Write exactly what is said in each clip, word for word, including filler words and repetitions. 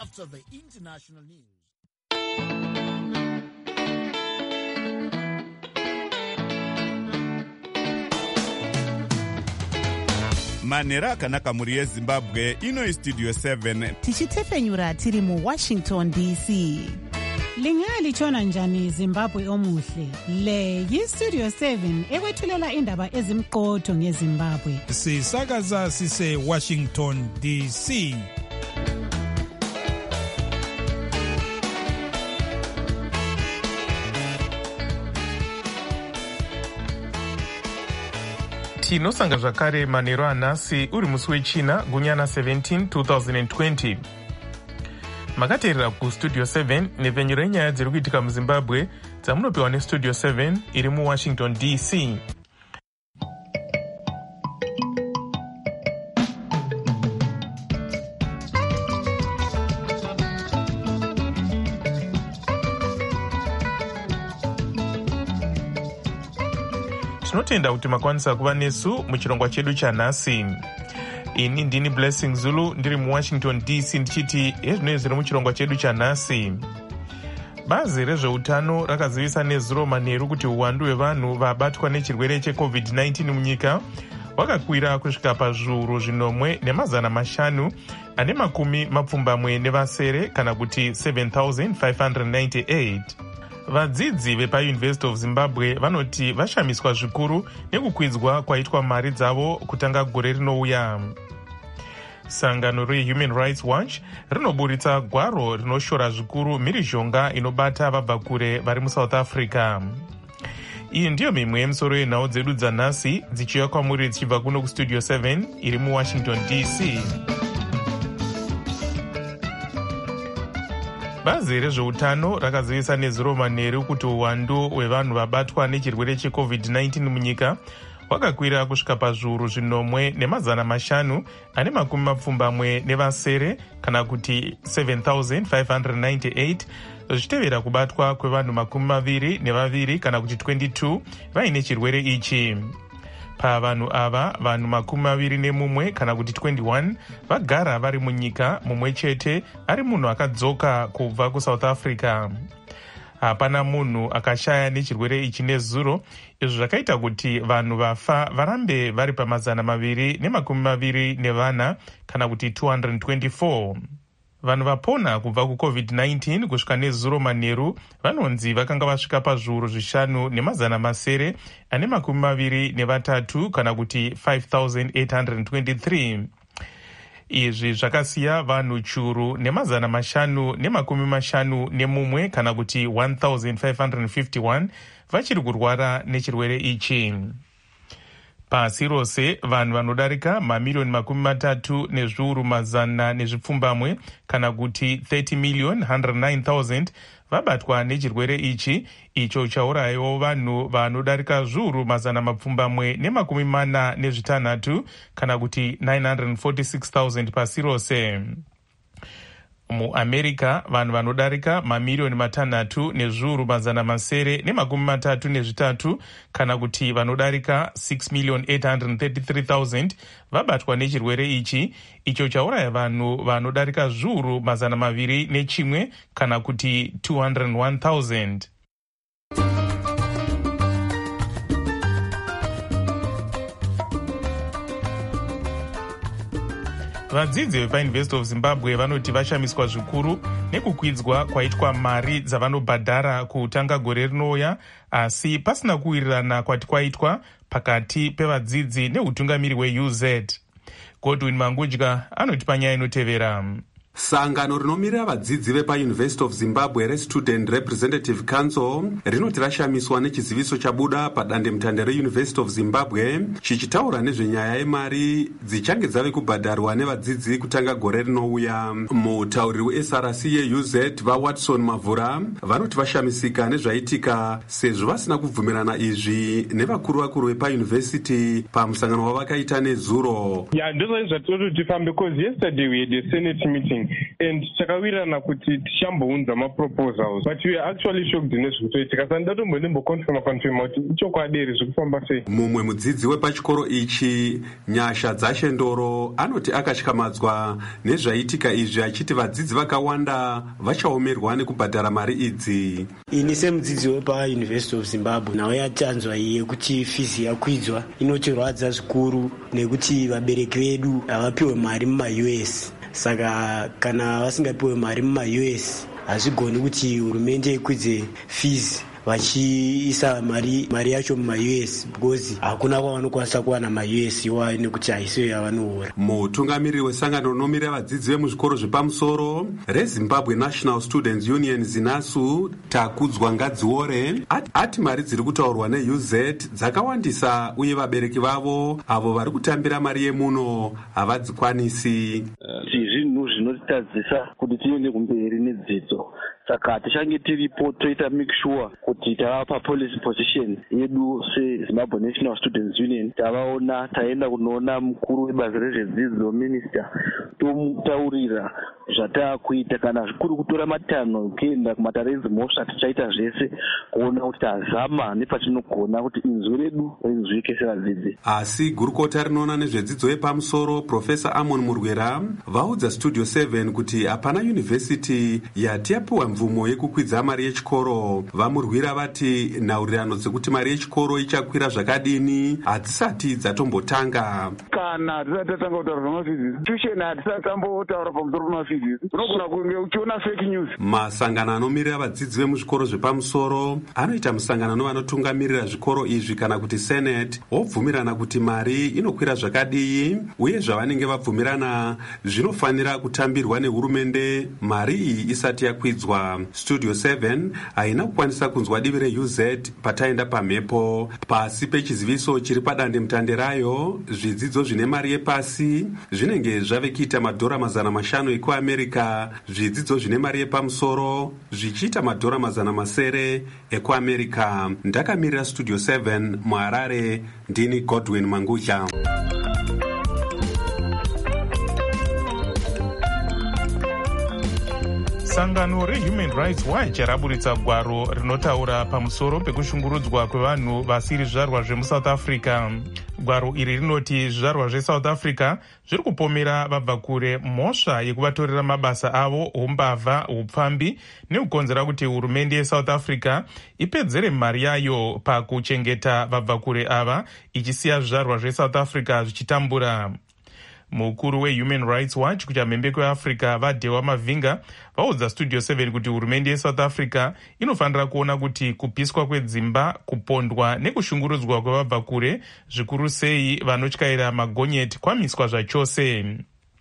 after the international news. Manera akanaka muri yeZimbabwe ino istudio seven tichitefenyura tiri mu Washington D C. Lingali chona njani Zimbabwe omuhle. Le yi Studio seven ekwethulela indaba ezimqotho ngeZimbabwe. Sisakaza sise Washington D C. Tinosanga zvakare manheru anhasi uri musi wechina gunyana seventeen twenty twenty. Makateerera kustudio seven nepfenyuro yenyaya dziri kuitika muZimbabwe dzamunopiwa nestudio seven iri muWashington D C. Tinotenda kuti makwanisa kuva nesu muchirongwa chedu chanhasi. Ini ndini Blessing Zulu ndiri muWashington D C ndichiti hezvino zviri muchirongwa chedu chanhasi. Bazi rezveutano rakazivisa nezuro manheru kuti uwandu hwevanhu vabatwa nechirwere checovid nineteen munyika wakakwira kusvika pazviuru zvinomwe nemazana mashanu ane makumi mapfumbamwe nevasere kana kuti seven thousand five hundred ninety-eight. Vadzidzi vepaUniversity of Zimbabwe vanoti vashamiswa zvikuru nekukwidzwa kwaitwa mari dzavo kutanga gore rinouya. Sangano reHuman Rights Watch rinoburitsa gwaro rinoshora zvikuru mhirizhonga inobata vabva kure vari muSouth Africa. Iyi ndiyo mimwe yemisoro yenhau dzedu dzanhasi dzichiuya kwamuri dzichibva kuno kustudio seven iri muWashington D C. Bazi rezveutano rakazivisa nezuro manheru kuti uwandu hwevanhu vabatwa nechirwere checovid nineteen munyika wakakwira kusvika pazviuru zvinomwe nemazana mashanu ane makumi mapfumbamwe nevasere kana kuti seven thousand five hundred ninety-eight zvichitevera kubatwa kwevanhu makumi maviri nevaviri kana kuti twenty-two vaine chirwere ichi. Pavanhu ava vanhu makumi maviri nemumwe kana kuti twenty-one vagara vari munyika mumwe chete ari munhu akadzoka kubva kuSouth Africa. Hapana munhu akashaya nechirwere ichi nezuro, izvo zvakaita kuti vanhu vafa varambe vari pamazana maviri nemakumi maviri nevana kana kuti two hundred twenty-four. Vanhu vapona kubva kucovid nineteen kusvika nezuro manheru vanonzi vakanga vasvika pazviuru zvishanu nemazana masere ane makumi maviri nevatatu kana kuti five thousand eight hundred twenty-three. Izvi zvakasiya vanhu churu nemazana mashanu nemakumi mashanu nemumwe kana kuti one thousand five hundred fifty-one vachiri kurwara nechirwere ichi. Pasi rose vanhu vanodarika mamiliyoni makumi matatu nezviuru mazana nezvipfumbamwe kana kuti thirty million one hundred nine thousand vabatwa nechirwere ichi, icho chaurayiwo vanhu vanodarika zviuru mazana mapfumbamwe nemakumi mana nezvitanhatu kana kuti nine hundred forty-six thousand pasi rose. MuAmerica vanhu vanodarika mamiliyoni matanhatu nezviuru mazana masere nemakumi matatu nezvitatu kana kuti vanodarika six million eight hundred thirty-three thousand vabatwa nechirwere ichi, icho chauraya vanhu vanodarika zviuru mazana maviri nechimwe kana kuti two hundred one thousand. Vadzidzi vepaUniversity of Zimbabwe vanoti vashamiswa zvikuru nekukwidzwa kwaitwa mari dzavanobhadhara kutanga gore rinouya, asi pasina kuwirirana kwati kwaitwa pakati pevadzidzi neutungamiri hweU Z. Godwin Mangudya anoti panyaya inotevera. Sangano rinomirira vadzidzi vepaUniversity of Zimbabwe reStudent Representative Council rinoti rashamiswa nechiziviso chabuda padandemutande reUniversity of Zimbabwe chichitaura nezvenyaya yemari dzichange dzave kubhadharwa nevadzidzi kutanga gore rinouya. Mutauriri weS R C yeU Z vaWatson Mavhura vanoti vashamisika nezvaitika sezvo vasina kubvumirana izvi nevakuru vakuru vepaUniversity pamusangano wavakaita nezuro. Yeah, ndizvo zvatiri tifamba because yesterday we had a Senate meeting thing. And takawirirana kuti tichambounza maproposals, but we are actually shocked nezvikutoitika. Saka ndatombo ndimboconfirma confirma kuti ichokwadi ere zvekufamba sei. Mumwe mudzidzi wepachikoro ichi Nyasha Dzashendoro anoti akatyamadzwa nezvaitika izvi, achiti vadzidzi vakawanda vachaomerwa nekubhadhara mari idzi. Ini semudzidzi wepa University of Zimbabwe nawo yatanzwa iye kuti fizi yakwidzwa inotirwadza zvikuru nekuti vabereki vedu havapiwe mari muma-U S. Saka kana vasingapiwe mari muma-U S hazvigoni kuti hurumende ikwidze fizi vachiisa mari mari yacho muma-U S because hakuna kwavanokwanisa kuwana ma-U S iwayo nekuti haisiyo yavanoora. Mutungamiriri wesangano rinomira vadzidzi vemuzvikoro zvepamusoro reZimbabwe National Students Union ZINASU Takudzwa Ngadziore ati mari dziri kutaurwa ne-U Z dzakawandisa uye vabereki vavo avo vari kutambira mari yemuno havadzikwanisi. Zvinhu zvinotitadzisa kuti tiende kumberi nedzidzo. Saka tichange tiripo toita make sure kuti tavapa policy position yedu seZimbabwe National Students Union, tavaona taenda kunoona mukuru webazi rezvedzidzo minister tomutaurira zvatakuita, kana zvikuru kutora matanho kuenda kumatare edzimhosva tichaita zvese kuona kuti tazama nepatinogona kuti inzwi redu rinzwike sevadzidzi. Asi gurukota rinoona nezvedzidzo yepamusoro Profesa Amon Murwera vaudza Studio seven kuti hapana yunivhesiti yati yapiwa mvumo yekukwidza mari yechikoro. Vamurwira vati nhaurirano dzekuti mari yechikoro ichakwira zvakadini hadzisati dzatombotanga. Kana tisati tatanga kutaura zvemafizisi tuition hatisati tambotaura pamusoro pemafizisi, unogona kunge uchiona fake news. Masangano anomirira vadzidzi vemuzvikoro zvepamusoro anoita musangano nevanotungamirira zvikoro izvi kana kuti senate wobvumirana kuti mari inokwira zvakadii uye zvavanenge vabvumirana zvinofanira kutambirwa nehurumende mari iyi isati yakwidzwa. Studio seven haina kukwanisa kunzwa divi re-U Z pataenda pamhepo. Pasi pechiziviso chiri padande mutande rayo, zvidzidzo zvine mari yepasi zvinenge zvave kuita madhora mazana mashanu ekuamerica, zvidzidzo zvine mari yepamusoro zvichiita madhora mazana masere ekuamerica. Ndakamirira Studio seven muHarare, ndini Godwin Mangudya. Sangano reHuman Rights Watch raburitsa gwaro rinotaura pamusoro pekushungurudzwa kwevanhu vasiri zvizvarwa zvemuSouth Africa. Gwaro iri rinoti zvizvarwa zveSouth Africa zviri kupomera vabva kure mhosva yekuvatorera mabasa avo, umbavha, upfambi nekukonzera kuti hurumende yeSouth Africa ipedzere mari yayo pakuchengeta vabva kure ava ichisiya zvizvarwa zveSouth Africa zvichitambura. Mukuru weHuman Rights Watch kuchamhembe kweAfrica vaDhewa Mavhinga vaudza Studio seven kuti hurumende yeSouth Africa inofanira kuona kuti kupiswa kwedzimba, kupondwa nekushungurudzwa kwevabva kure, zvikuru sei vanotyaira magonyeti, kwamiswa zvachose.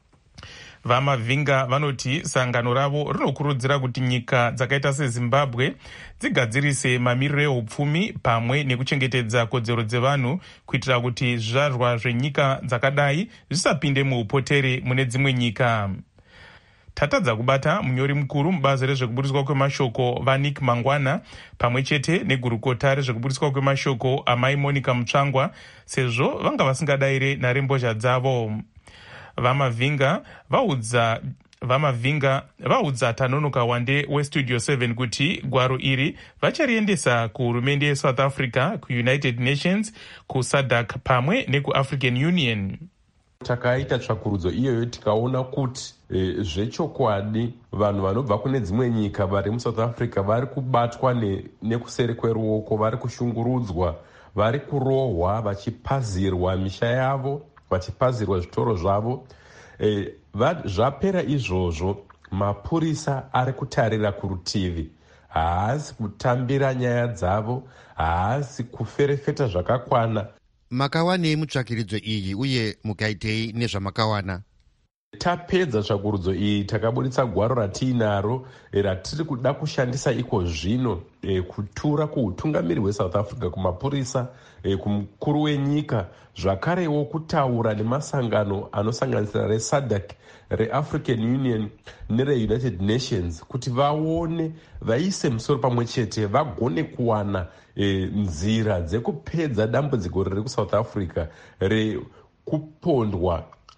VaMavhinga vanoti sangano ravo rinokurudzira kuti nyika dzakaita seZimbabwe dzigadzirise mamiriro ehupfumi pamwe nekuchengetedza kodzero dzevanhu kuitira kuti zvizvarwa zvenyika dzakadai zvisapinde muupotere mune dzimwe nyika. Tatadza kubata munyori mukuru mubazi rezvekuburiswa kwemashoko vaNick Mangwana pamwe chete negurukota rezvekuburiswa kwemashoko amai Monica Mutsvangwa sezvo vanga vasingadaire nharembozha dzavo. VaMavhinga vaudza VaMavhinga vaudza Tanonoka Wande weStudio seven kuti gwaro iri vachariendesa kuhurumende yeSouth Africa, kuUnited Nations, kuSADC pamwe nekuAfrican Union. Takaita tsvakurudzo iyoyo tikaona kuti e, zvechokwadi vanhu vanobva kune dzimwe nyika vari muSouth Africa vari kubatwa ne, nekuseri kweruoko, vari kushungurudzwa, vari kurohwa, vachipazirwa misha yavo, vachipazirwa zvitoro zvavo. E, zvapera izvozvo mapurisa ari kutarira kurutivi, haasi kutambira nyaya dzavo, haasi kuferefeta zvakakwana. Makawanei mutsvakiridzo iyi uye mukaitei nezvamakawana? Tapedza tsvakurudzo iyi, takaburitsa gwaro ratiinaro ratiri kuda kushandisa iko zvino e, kutura kuutungamiri hweSouth Africa, kumapurisa, e, kumukuru wenyika, zvakarewo kutaura nemasangano anosanganisira reSADC, reAfrican Union nereUnited Nations kuti vaone, vaise musoro pamwe chete, vagone kuwana e, nzira dzekupedza dambudziko riri kuSouth Africa rekupondwa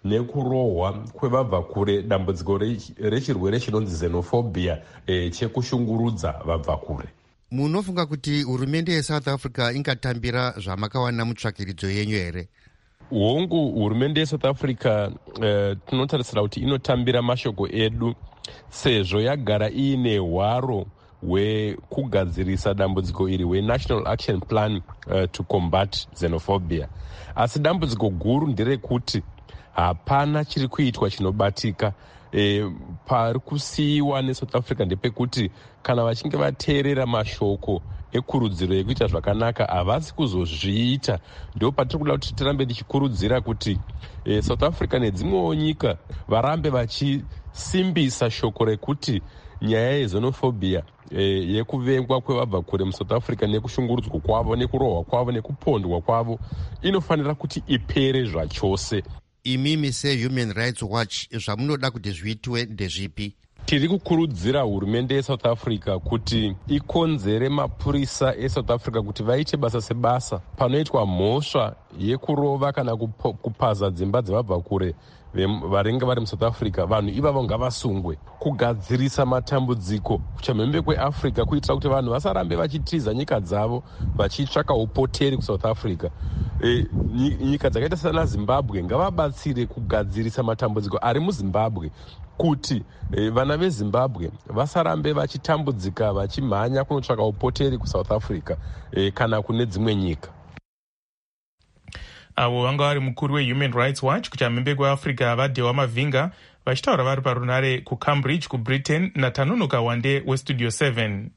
nekurohwa kwevabva kure, dambudziko rechirwere chinonzi xenophobia, e, chekushungurudza vabva kure. Munofunga kuti hurumende yeSouth Africa ingatambira zvamakawana mutsvakiridzo yenyu here? Hongu, hurumende yeSouth Africa uh, tinotarisira kuti inotambira mashoko edu sezvo yagara iine hwaro hwekugadzirisa dambudziko iri hweNational Action Plan uh, to Combat Xenophobia. Asi dambudziko guru nderekuti hapana chiri kuitwa chinobatika. E, pari kusiyiwa neSouth Africa ndepekuti kana vachinge vateerera mashoko ekurudziro yekuita zvakanaka havasi kuzozviita. Ndo patiri kuda kuti tirambe tichikurudzira kuti e, South Africa nedzimwewo nyika varambe vachisimbisa shoko rekuti nyaya yexenophobia e, yekuvengwa kwevabva kure muSouth Africa nekushungurudzwa kwavo, nekurohwa kwavo, nekupondwa kwavo inofanira kuti ipere zvachose. Imimi seHuman Rights Watch zvamunoda kuti zviitwe ndezvipi? Tiri kukurudzira hurumende yeSouth Africa kuti ikonzere mapurisa eSouth Africa kuti vaite basa sebasa panoitwa mhosva yekurova kana kupaza dzimba dzevabva kure varenga vari muSouth Africa. Vanhu ivavo ngavasungwe, kugadzirisa matambudziko kuchamhembe kweAfrica kuitira kuti vanhu vasarambe vachitiza nyika dzavo vachitsvaka upoteri kuSouth Africa. E, nyika dzakaita sana Zimbabwe ngavabatsire kugadzirisa matambudziko ari muZimbabwe kuti e, vana veZimbabwe vasarambe vachitambudzika vachimhanya kunotsvaka upoteri kuSouth Africa e, kana kune dzimwe nyika. Avo vanga vari mukuru weHuman Rights Watch kuchamhembe kweAfrica vaDhewa Mavhinga vachitaura vari parunare kuCambridge kuBritain naTanunuka Wande weStudio seven.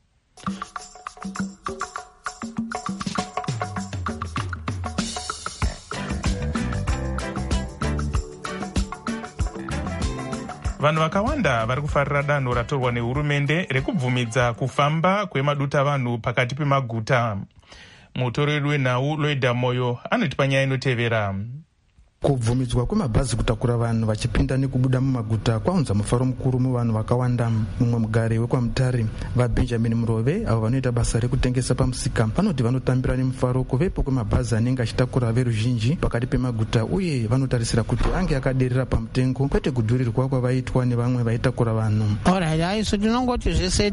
Vanhu vakawanda vari kufarira danho ratorwa nehurumende rekubvumidza kufamba kwemaduta vanhu pakati pemaguta. Mutori wedu wenhau Loida Moyo anotipa nyaya inotevera. Kubvumidzwa kwemabhazi kutakura vanhu vachipinda nekubuda mumaguta kwaunza mufaro mukuru muvanhu vakawanda. Mumwe mugare wekwaMutare vaBenjamin Murove avo vanoita basa rekutengesa pamusika vanoti vanotambira nemufaro kuvepo kwemabhazi anenge achitakura veruzhinji pakati pemaguta, uye vanotarisira kuti ange akaderera pamutengo kwete kudhurirwa kwavaitwa nevamwe vaitakura vanhu. Alright, aiso tinongoti zvese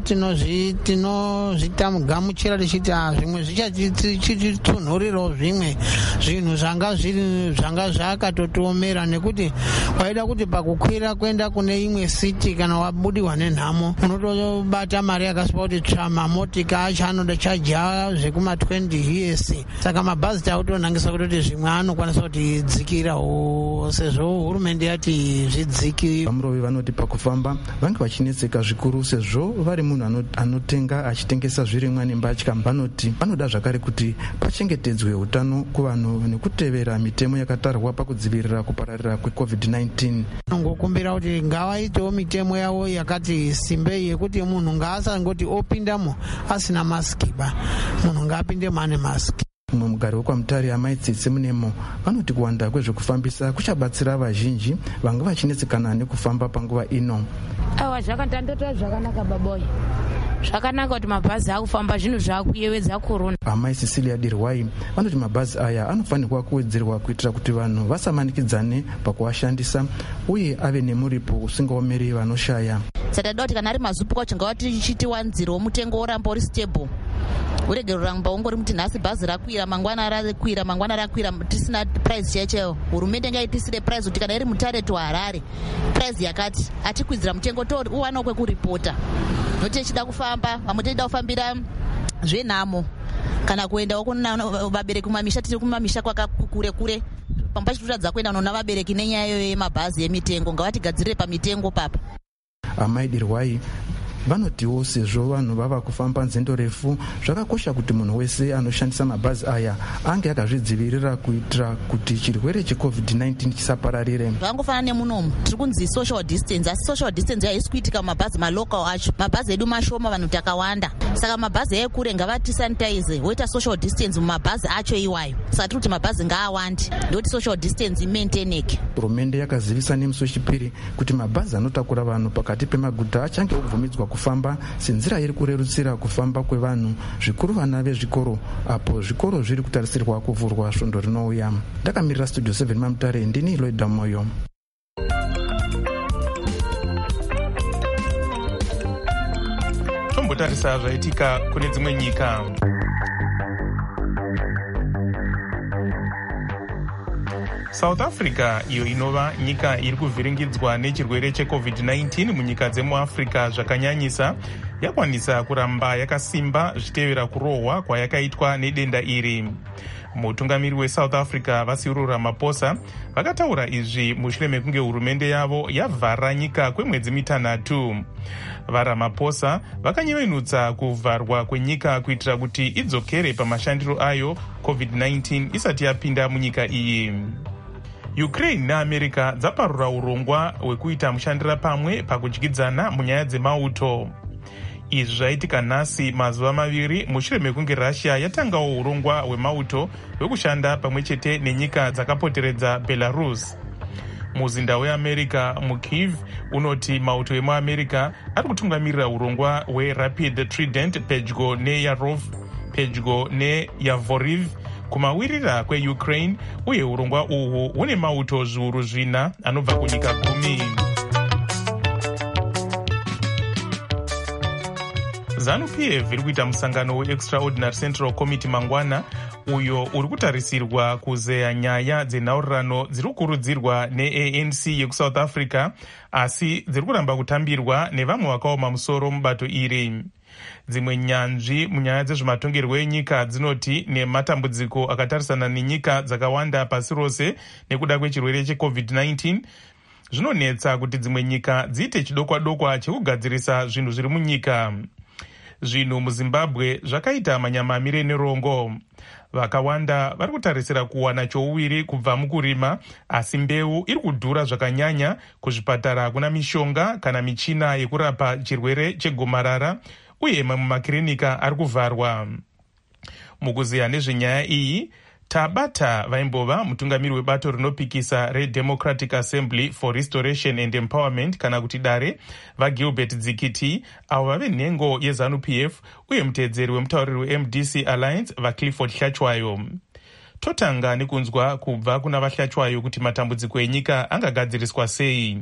tinozvitamugamuchira tichiti zvimwe zvichatitunhurirawo zvimwe zvinhu zvanga zviri zvanga zvaka katotomera nekuti waida kuti pakukwira kwenda kune imwe city kana wabudiwa nenhamo unotobata mari yakasipa kuti tsvama motika acho anoda chaja zvekuma twenty years. Saka mabhazi tautonangisa kutoti zvimwe anokwanisa kuti dzikirawo sezvo hurumende yati zvidziki. Vamurove vanoti pakufamba vange vachinetseka zvikuru sezvo vari munhu anotenga achitengesa zvirimwa nembatya. Vanoti vanoda zvakare kuti pachengetedzwe utano kuvanhu nekutevera mitemo yakatarwa kudzivirira kupararira kweCovid nineteen. Ngokumbira kuti ngavaitewo mitemo yavo yakati simbei yekuti munhu ngaasangoti opindamo asina masiki ba, munhu ngaapindemo ane masiki. Mumwe mugari wekwaMutare Amai Tsitsi Munemo vanoti kuwanda kwezvekufambisa kuchabatsira vazhinji vanga vachinetsekana nekufamba panguva ino. Awa zvakandandotora zvakanaka baboy. Zvakanaka kuti mabhazi akufamba zvinhu zvakuyevedza korona. Amai Cecilia Dirwai vanoti mabhazi aya anofanirwa kuwedzerwa kuitira kuti vanhu vasamanikidzane pakuashandisa uye ave nemuripo usingaomeri vanoshaya. Saka doti kana ari mazupuka chingawati chitiwanziro mutengo oramba uri stable. Urege ruramba ungori muti nhasi bhazi rakwira mangwana rakwira mangwana rakwira tisina price checheyo. Hurumende ngaitisire price kuti kana iri Mutare to Harare price yakati atikwidzira mutengo tori uwana kwekuripota. Noti chida kufamba vamwe toda kufambira zvenhamo kana kuendawo kuna vabereki kumamisha tiri kumamisha kwakakure kure pamba chitotadza kuenda nona vabereki nenyaya yemabhazi yemitengo ngavatigadzirire pamitengo papa. Amai Dirwai vanotiwo sezvo vanhu vava kufamba nzendo refu zvakakosha kuti munhu wese anoshandisa mabhazi aya ange akazvidzivirira kuitira kuti chirwere cheCovid nineteen chisapararire. Vangofanana nemunomu tiri kunzi social distance, asi social distance haisi kuitika mabhazi malocal acho. Mabhazi edu mashoma vanhu takawanda, saka mabhazi ekure ngavati sanitize woita social distance mumabhazi acho iwayo. Saka tiri kuti mabhazi ngaawande ndokuti social distance imaintaineke. Hurumende yakazivisa nemusi wechipiri kuti mabhazi anotakura vanhu pakati pemaguta achange obvumidzwa kufamba senzira iri kurerutsira kufamba kwevanhu, zvikuru vana vezvikoro apo zvikoro zviri kutarisirwa kuvhurwa svondo rinouya. Ndakamirira Studio seven maMutare, ndini Loida Moyo. tombotarisa zvaitika kune dzimwe nyika. South Africa, iyo inova nyika iri kuvhiringidzwa nechirwere checovid nineteen munyika dzemuafrica zvakanyanyisa, yakwanisa kuramba yakasimba zvitevera kurohwa kwayakaitwa nedenda iri. Mutungamiri weSouth Africa Cyril Ramaphosa vakataura izvi mushure mekunge hurumende yavo yavhara nyika kwemwedzi mitanhatu. VaRamaphosa vakanyevenutsa kuvharwa kwenyika kuitira kuti idzokere pamashandiro ayo covid nineteen isati yapinda munyika iyi. Ukraine neAmerica dzaparura urongwa hwekuita mushandira pamwe pakudyidzana munyaya dzemauto. Izvi zvaitika nhasi mazuva maviri mushure mekunge Russia yatangawo urongwa hwemauto hwekushanda pamwe chete nenyika dzakapoteredza Belarus. Muzinda weAmerica muKyiv unoti mauto emuAmerica ari kutungamirira urongwa hweRapid Trident pedyo neYarov pedyo neYavoriv kumawirira kweUkraine, uye urongwa uhwu hune mauto zviuru zvina anobva kunyika gumi. ZANU-P F iri kuita musangano weExtraordinary Central Committee mangwana, uyo uri kutarisirwa kuzeya nyaya dzenhaurirano dziri kukurudzirwa neA N C yekuSouth Africa, asi dziri kuramba kutambirwa nevamwe vakaoma musoro mubato iri. Dzimwe nyanzvi munyaya dzezvematongerwo enyika dzinoti nematambudziko akatarisana nenyika dzakawanda pasi rose nekuda kwechirwere checovid nineteen, zvinonetsa kuti dzimwe nyika dziite chidokwa dokwa chekugadzirisa zvinhu zviri munyika. Zvinhu muZimbabwe zvakaita manyamamire nerongo. Vakawanda vari kutarisira kuwana chouwiri kubva mukurima, asi mbeu iri kudhura zvakanyanya. Kuzvipatara kuna mishonga kana michina yekurapa chirwere chegomarara, uye mamwe makirinika ari kuvharwa. Mukuziya nezvenyaya iyi, tabata vaimbova mutungamiri webato rinopikisa reDemocratic Assembly for Restoration and Empowerment kana kuti dare vaGilbert Dzikiti, avo vave nhengo yeZANU-P F, uye muteedzeri wemutauriri weM D C Alliance vaClifford Hlachwayo. Totanga nekunzwa kubva kuna vaHlachwayo kuti matambudziko enyika angagadziriswa sei.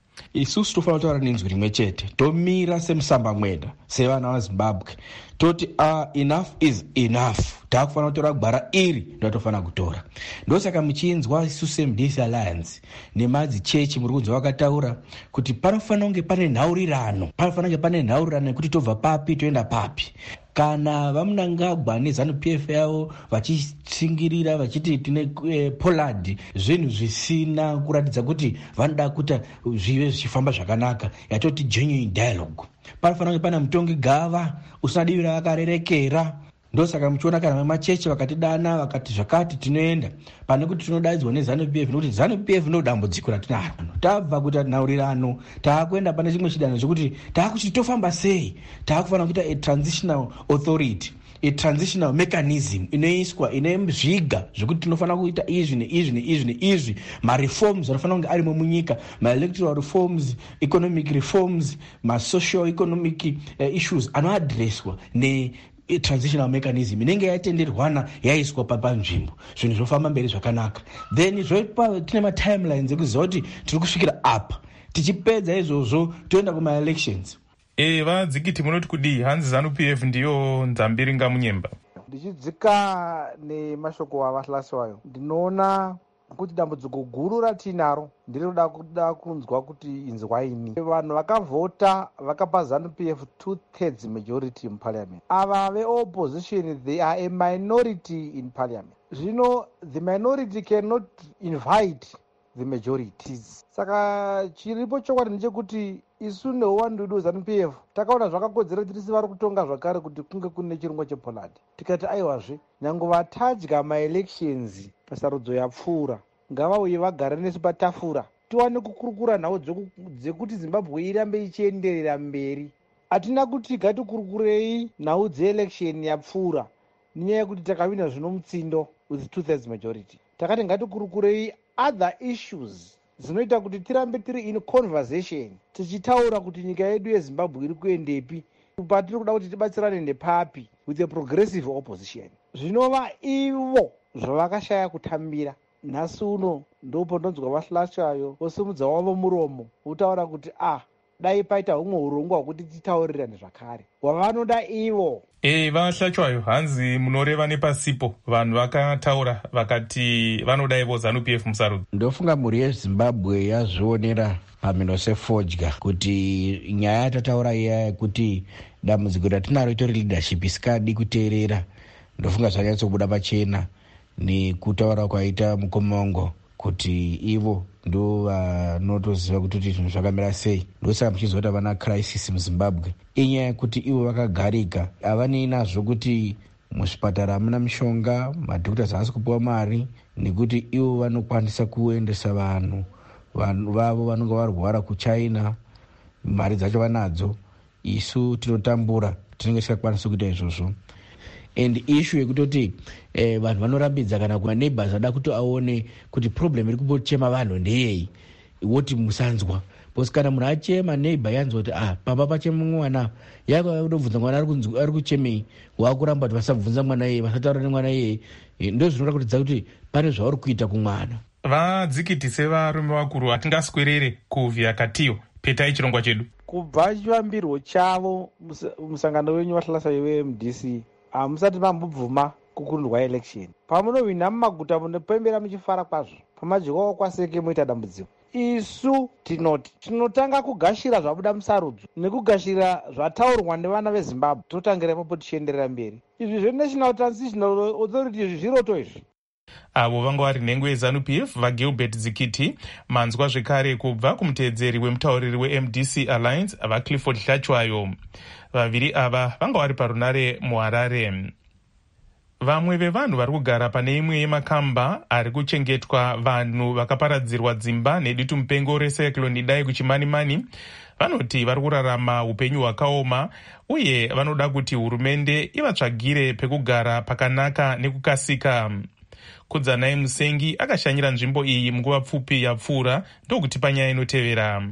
Isusu tofanira kutaura nenzwi rimwe chete, tomira semusamba mweda sevana vaZimbabwe toti uh, enough is enough. Takufanira kutora gwara iri ndotofanira kutora. Ndosaka muchinzwa isusu seM D C Alliance nemadzichechi muri kunzwa vakataura kuti panofanira kunge pane nhaurirano, panofanira kunge pane nhaurirano yekuti tobva papi toenda papi. Kana vamunangagwa neZANU-P F yavo vachitsingirira vachiti tine eh, polad zvinhu zvisina kuratidza kuti vanoda kuti zvive zvichifamba zvakanaka, yatoti genuine dialogue. Panofanira kunge pane mutongi gava usina divi ravarerekera. Ndosaka muchiona kana vemachechi vakatidana vakati zvakati tinoenda, pane kuti tinodaidzwa neZANU-P F, nokuti ZANU-P F ndo dambudziko ratinaro. Tabva kuita nhaurirano, taakuenda pane chimwe chidanho chekuti taakuti tofamba sei. Taakufanira kuita a transitional authority, a transitional mechanism inoiswa ine zviga zvekuti tinofanira kuita izvi neizvi neizvi neizvi. Mareforms anofanira kunge arimo munyika, maelectoral reforms, economic reforms, masocial economic uh, issues anoadresswa ne transitional mechanism inenge yatenderwana yaiswa panzvimbo, zvinhu zvofamba mberi zvakanaka. Then zvopa tine matimelines ekuziva kuti tiri kusvikira apa, tichipedza izvozvo toenda kuma-elections. E, vadzikiti munoti kudii? Hanzi ZANU-P F ndiyo nzambiringa munyemba. Ndichidzika nemashoko avaHlachwayo, ndinoona kuti dambudziko guru ratinaro ndinoda kuda kunzwa kuti inzwaini. Vanhu vakavhota vakapa ZANU-P F two thirds majority in parliament. Ava veopposition, they are a minority in parliament. Zvino the minority cannot invite the majorities. Saka chiripo chokwadi ndechekuti isu neuwandu wedu weZANU-P F takaona zvakakodzera kuti tisi vari kutonga zvakare kuti kunge kune chirongwa chePoland. Tikati aiwazve nyange vatadya maelections pasarudzo yapfuura, ngavauye vagare nesu patafura tiwane kukurukura nhau dzekuti Zimbabwe irambe ichienderera mberi. Hatina kuti gatikurukurei nhau dzeelection yapfuura nenyaya yekuti takawina zvino mutsindo with two thirds majority. Takati ngatikurukurei other issues dzinoita kuti tirambe tiri in conversation tichitaura kuti nyika yedu yeZimbabwe iri kuendepi, patiri kuda kuti tibatsirane nepapi with a progressive opposition. Zvinova ivo zvavakashaya kutambira. Nhasi uno ndopo ndonzwa vaHlachwayo vosimudza wavo muromo votaura kuti ah dai paita humwe urongwa hwekuti titaurirane zvakare hwavanoda ivo. E, vahlachwayo hanzi munoreva nepasipo vanhu vakataura vakati vanoda ivo ZANU P F musarudzo. Ndofunga mhuri yeZimbabwe yazvionera pamhino sefodya kuti nyaya yatataura iya yekuti dambudziko ratinaro itori leadership isikadi kuteerera, ndofunga zvanyatsobuda pachena nekutaura kwaita mukomongo kuti ivo ndo vanotoziva uh, kuti zvinhu zvakamira sei. Ndosaka muchizoita havana crisis muZimbabwe inyaya yekuti ivo vakagarika, havanei nazvo kuti muzvipatara hamuna mishonga, madhokutas haasi kupiwa mari, nekuti ivo vanokwanisa kuendesa vanhu vanhu vavo vanonga varwara kuchina, mari dzacho vanadzo. Isu tinotambura tinenge tisingakwanisi kuita izvozvo. And issue yekutoti eh, vanhu vanorambidza kana kuma neighbors ada kuti aone kuti problem iri kumbochema vanhu ndeyei, woti musanzwa. Because kana munhu achema neighbor yanzwa kuti ah pamba pachema mwana yako unobvunza mwana ari kuchemei, wakuramba kuti vasabvunza mwana iye, vasataura nemwana iye, ndo zvinoratidza kuti pane zvauri kuita kumwana. Vadzikitise varume vakuru hatingaswerere kuvhiya katiyo petai chirongwa chedu. Kubva chivambirwo chavo musangano wenyu vahlasa we-M D C hamusati mambobvuma kukundwa election. Pamunohwina mumaguta munopembera muchifara kwazvo, pamajekwa kwaseke moita dambudziko. Isu tinoti tinotanga kugashira zvabuda musarudzo nekugashira zvataurwa nevana veZimbabwe, totangira ipapo tichienderera mberi. Izvi zveNational Transitional Authority zviroto izvi. Avo vanga vari nhengo yeZANU P F vaGilbert Zikiti, manzwa zvekare kubva kumuteedzeri wemutauriri weM D C Alliance vaClifford Hlachwayo. Vaviri ava vanga vari parunare muHarare. Vamwe vevanhu vari kugara pane imwe yemakamba ari kuchengetwa vanhu vakaparadzirwa dzimba nedutu mupengo recyclone Idai kuchimanimani vanoti vari kurarama upenyu hwakaoma uye vanoda kuti hurumende ivatsvagire pekugara pakanaka nekukasika. Kudzanai Musengi akashanyira nzvimbo iyi munguva pfupi yapfuura ndokuti panyaya inotevera.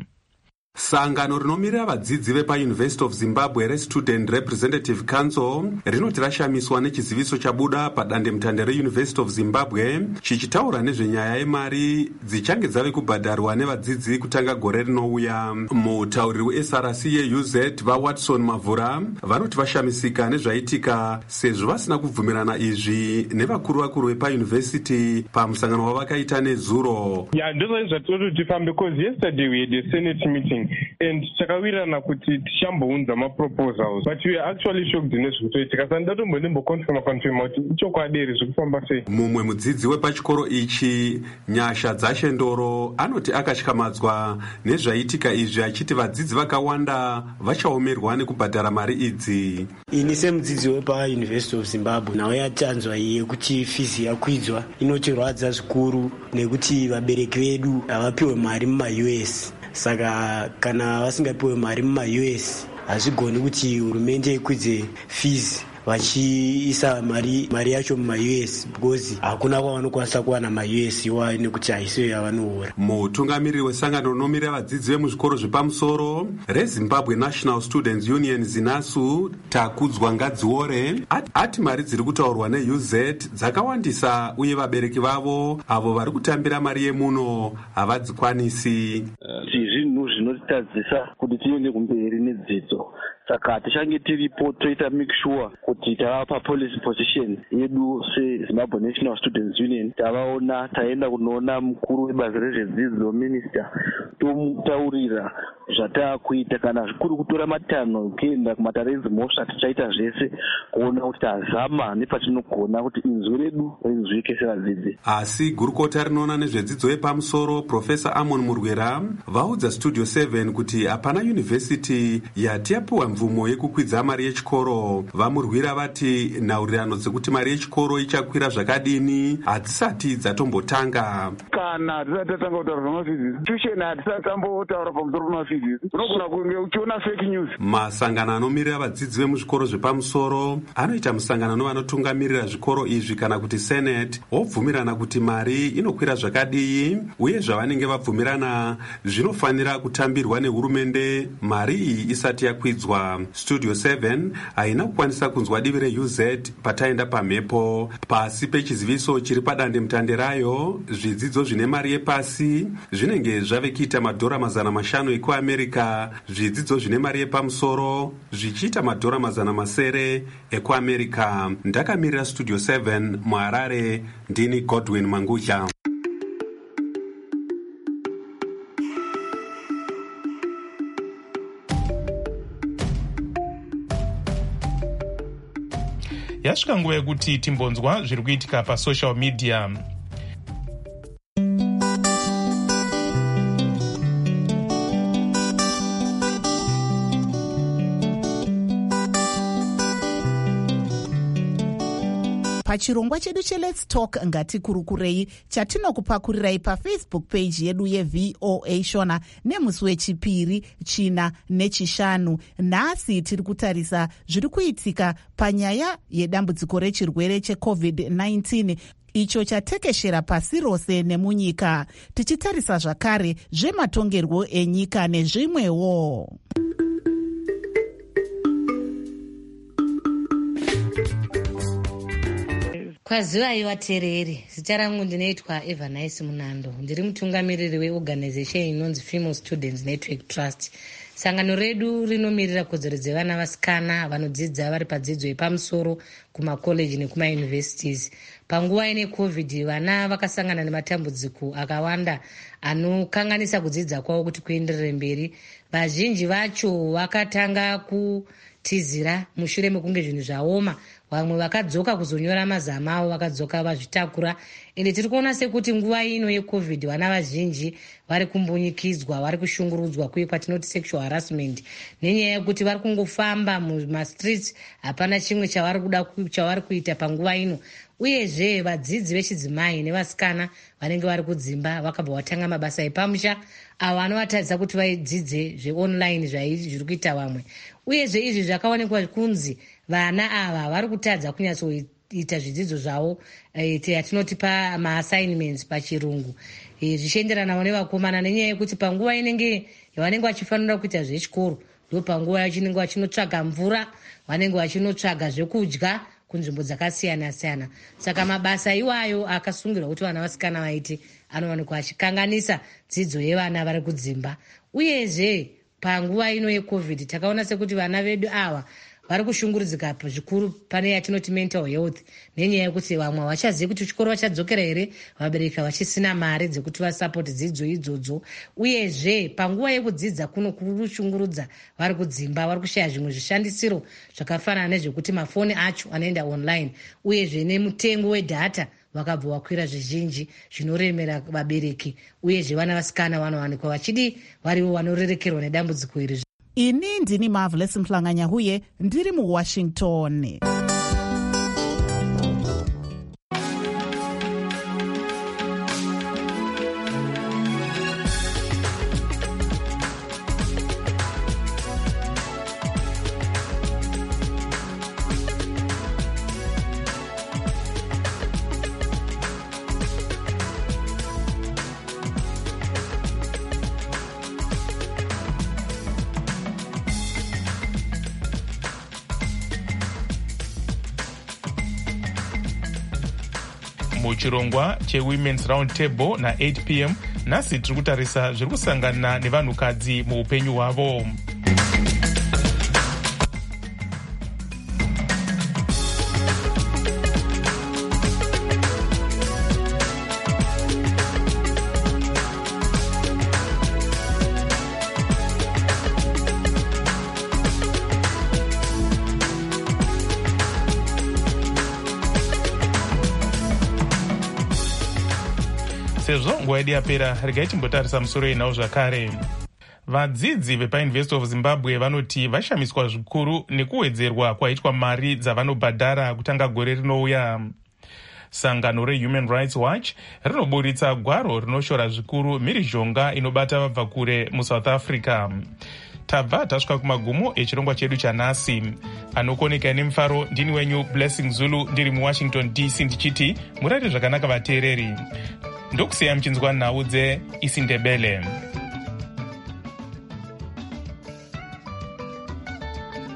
Sangano rinomirira vadzidzi vepaUniversity of Zimbabwe reStudent Representative Council rinoti rashamiswa nechiziviso chabuda padandemutande reUniversity of Zimbabwe chichitaura nezvenyaya yemari dzichange dzave kubhadharwa nevadzidzi kutanga gore rinouya. Mutauriri weS R C yeU Z vaWatson Mavhura vanoti vashamisika nezvaitika sezvo vasina kubvumirana izvi nevakuru vakuru vepaUniversity pamusangano wavakaita nezuro. Yeah, ndozvo zvatiri tifambe because yesterday we had a Senate meeting and takawirirana kuti tichambounza maproposals but we are actually shocked nezvikutoitika saka ndatombo ndimboconfirma confirma kuti ichokwadi here zvekufamba sei. Mumwe mudzidzi wepachikoro ichi Nyasha Dzashendoro anoti akatyamadzwa nezvaitika izvi achiti vadzidzi vakawanda vachaomerwa nekubhadhara mari idzi. Ini semudzidzi wepaUniversity of Zimbabwe nawo yatanzwa yekuti fizi yakwidzwa inotirwadza zvikuru nekuti vabereki vedu havapiwe mari muma-U S. Saka kana vasingapiwe mari muma-U S hazvigoni kuti hurumende ikwidze fees vachiisa mari mari yacho muma-U S because hakuna kwavanokwanisa kuwana ma-U S iwa nekuti haisiyo yavanoora. Mutungamiriri wesangano rinomirira vadzidzi vemuzvikoro zvepamusoro reZimbabwe National Students Union ZINASU Takudzwa Ngadziore ati mari dziri kutaurwa neU Z dzakawandisa uye vabereki vavo avo vari kutambira mari yemuno havadzikwanisi. Zvinhu zvinotitadzisa kuti tiende kumberi nedzidzo. Saka tichange tiripo toita make sure kuti tavapa policy position yedu seZimbabwe National Students Union, tavaona taenda kunoona mukuru webazi rezvedzidzo minister tomutaurira zvatakuita kana zvikuru kutora matanho kuenda kumatare mhosva tichaita zvese kuona kuti tazama nepatinogona kuti inzwi redu rinzwike sevadzidzi. Asi gurukota rinoona nezvedzidzo yepamusoro Professor Amon Murwera vaudza Studio seven kuti hapana university yati yapiwa mvumo yekukwidza mari yechikoro. Vamurwira vati nhaurirano dzekuti mari yechikoro ichakwira zvakadini hadzisati dzatombotanga. Kana tisati tatanga kutaura zvemafizisi tusheni hatisati tambotaura pamusoro pemafizisi unogona kunge uchiona fake news. Masangano anomirira vadzidzi vemuzvikoro zvepamusoro anoita musangano nevanotungamirira zvikoro izvi kana kuti Senate wobvumirana kuti mari inokwira zvakadii uye zvavanenge vabvumirana zvinofanira kutambirwa nehurumende mari iyi isati yakwidzwa. kuchitiwa. Studio seven haina kukwanisa kunzwa divi re U Z pataenda pamhepo. Pasi pechiziviso chiri padande mutande rayo, zvidzidzo zvine mari yepasi zvinenge zvave kuita madhora mazana mashanu ekuamerica, zvidzidzo zvine mari yepamusoro zvichiita madhora mazana masere ekuamerica. Ndakamirira Studio seven muHarare, ndini Godwin Mangucha. Yasvika nguva yekuti timbonzwa zviri kuitika pasocial media. Pachirongwa chedu che Let's Talk ngatikurukurei chatinokupakurirai paFacebook page yedu yeV O A Shona nemusi wechipiri, china nechishanu. Nhasi tiri kutarisa zviri kuitika panyaya yedambudziko rechirwere checovid nineteen icho chatekeshera pasi rose nemunyika, tichitarisa zvakare zvematongerwo enyika nezvimwewo. Kwazivai vateereri, zita rangu ndinoitwa Evanice Munando. Ndiri mutungamiriri weorganization inonzi Female Students Network Trust. Sangano redu rinomirira kodzero dzevana vasikana vanodzidza vari padzidzo yepamusoro kumakoleji nekumauniversities. Panguva ine COVID, vana vakasangana nematambudziko akawanda anokanganisa kudzidza kwavo kuti kuenderere mberi. Vazhinji vacho vakatanga kutizira mushure mekunge zvinhu zvaoma. Vamwe vakadzoka kuzonyora mazama avo, vakadzoka vazvitakura. Ende tiri kuona sekuti nguva ino yeCovid vana vazhinji vari kumbunyikidzwa, vari kushungurudzwa, kuye kwatinoti sexual harassment, nenyaya yekuti vari kungofamba mumastreets, hapana chimwe chavari kuda chavari kuita panguva ino. Uyezve vadzidzi vechidzimai nevasikana vanenge vari kudzimba vakabva vatanga mabasa epamusha avo anovatadzisa kuti vaidzidze zveonline zviri kuita vamwe. Uyezve izvi zvakaonekwa kunzi vana ava vari kutadza kunyatsoita zvidzidzo zvavo yatinoti pamaassignments pachirungu, zvichienderanawo nevakomana, nenyaya yekuti panguva inenge yavanenge vachifanira kuita zvechikoro ndo panguva yachinenge vachinotsvaga mvura, vanenge vachinotsvaga zvekudya kunzvimbo dzakasiyana siyana. Saka mabasa iwayo akasungirwa kuti vana vasikana vaite anowanikwa achikanganisa dzidzo yevana vari kudzimba. Uyezve panguva ino yeCovid takaona sekuti vana vedu ava vari kushungurudzika zvikuru pane yatinoti mental health, nenyaya yekuti vamwe vachazivi kuti chikoro vachadzokera here, vabereki vachisina mari dzekuti vasapoti dzidzo idzodzo. Uyezve panguva yekudzidza kuno kushungurudza vari kudzimba, vari kushaya zvimwe zvishandisiro zvakafanana nezvekuti mafoni acho anoenda online, uyezve nemutengo wedhata vakabva vakwira zvizhinji zvinoremera vabereki. Uyezve vana vasikana vanowanikwa vachidi varivo vanorerekerwa nedambudziko iri. Ini ndini Marvelous Mhlanganyahuye, ndiri muWashington. Muchirongwa cheWomen's Round Table na eight p m nhasi tiri kutarisa zviri kusangana nevanhukadzi muupenyu hwavo. Sezvo nguva yedu yapera, regai timbotarisa musoro inawo zvakare. Vadzidzi vepaUniversity of Zimbabwe vanoti vashamiswa zvikuru nekuwedzerwa kwaitwa mari dzavanobhadhara kutanga gore rinouya. Sangano reHuman Rights Watch rinoburitsa gwaro rinoshora zvikuru mhirizhonga inobata vabva kure muSouth Africa. Tabva tasvika kumagumo echirongwa chedu chanhasi. Anokoneka nemufaro ndini wenyu Blessing Zulu, ndiri muWashington D C ndichiti murari zvakanaka vateereri. Ndokusiya mchinzwa nhau dzeIsindebele.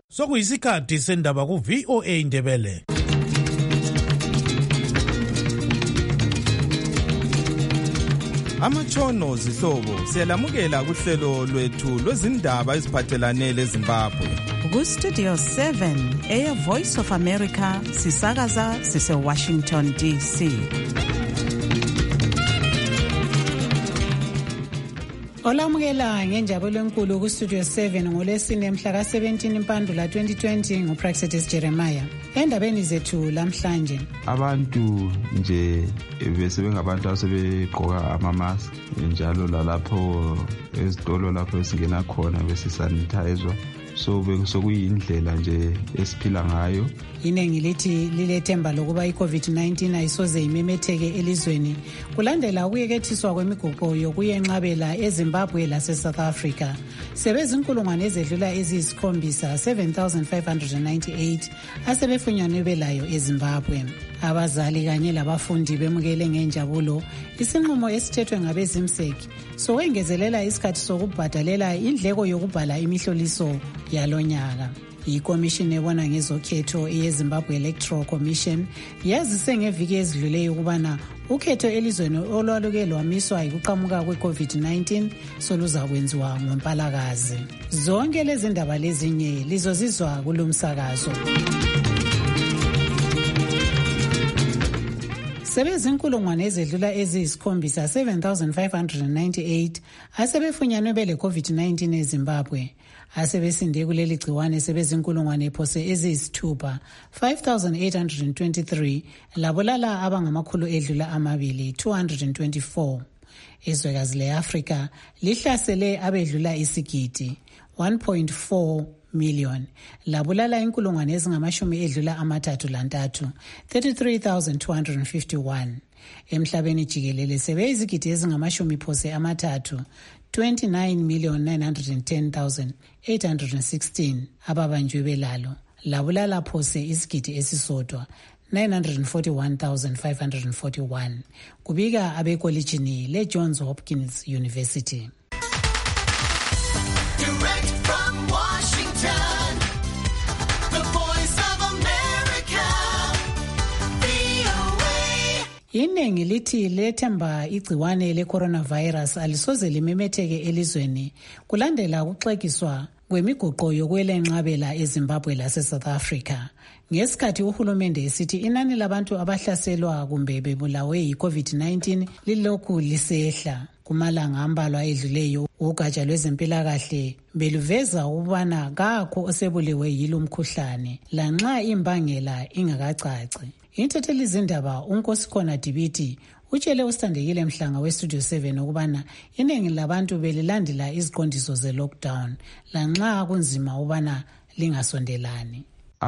Sokuyisikhathi sendaba ku V O A Indebele. Amatshono zihlobo siyalamukela kuhlelo lwethu lwezindaba eziphathelane leZimbabwe. Ku Studio seven eya Voice of America sisakaza sise Washington D C. Olamukela ngenjabulo enkulu ku Studio seven ngolesine mhla ka seventeen Mpandula twenty twenty nguPraxedis Jeremiah. Endabeni zethu lamhlanje abantu nje bese bengabantu asebegqoka ama-mask njalo lalapho ezitolo lapho esingena khona besisanitizwa, so bekuyindlela nje esiphila ngayo. Inengi lithi lilethemba lokuba i-COVID nineteen ayisoze imemetheke elizweni kulandela ukuyekethiswa kwemiguqo yokuyenqabela eZimbabwe lase-South Africa. Sebezinkulungwane ezedlula eziyisikhombisa seven thousand five hundred ninety-eight asebefunyanwe belayo eZimbabwe. Abazali kanye labafundi bemukele ngenjabulo isinqumo esithethwe ngabezimseki sokwengezelela isikhathi sokubhadalela indleko yokubhala imihloliso yalonyaka. Ikomishini ebona ngezokhetho yeZimbabwe Electoral Commission yazise ngeviki ezidluleyo ukubana ukhetho elizweni olwaluke lwamiswa yikuqhamuka kwe-COVID nineteen soluzakwenziwa ngoMpalakazi. Zonke lezi ndaba lezinye lizozizwa kulomsakazo. Sebezinkulungwane ezedlula eziyisikhombisa seven thousand five hundred ninety-eight asebefunyanwe bele COVID nineteen eZimbabwe. Asebesinde kuleli gciwane sebezinkulungwane ephose eziyisithupha five thousand eight hundred twenty-three labolala abangamakhulu edlula amabili two hundred twenty-four. Izwekazi le-Afrika lihlasele abedlula isigidi one point four million labulala inkulungwane ezingamashumi edlula amathathu lantathu thirty-three thousand two hundred fifty-one. Emhlabeni jikelele sebe izigidi ezingamashumi phose amathathu twenty-nine million nine hundred ten thousand eight hundred sixteen ababanjwe belalo labulala phose isigidi esisodwa nine hundred forty-one thousand five hundred forty-one kubika abekolejini le-Johns Hopkins University. Direct from Washington, the Voice of America, V O A. Inengi lithi lethemba igciwane le-coronavirus alisoze limemetheke elizweni kulandela ukuxekiswa kwemiguqo yokwelenqabela eZimbabwe lase-South Africa. Ngesikhathi uhulumende esithi inani labantu abahlaselwa kumbe bebulawe yi-COVID nineteen lilokhu lisehla. Kumalanga ambalwa edluleyo ugatsha lwezempilakahle beluveza ukubana kakho osebuliwe yilo mkhuhlane lanxa imbangela ingakacaci. Intatheli zindaba uNkosikhona Dibiti utshele usithandekile Mhlanga weStudio seven ukubana iningi labantu belilandela iziqondiso ze-lockdown lanxa kunzima ukubana lingasondelani.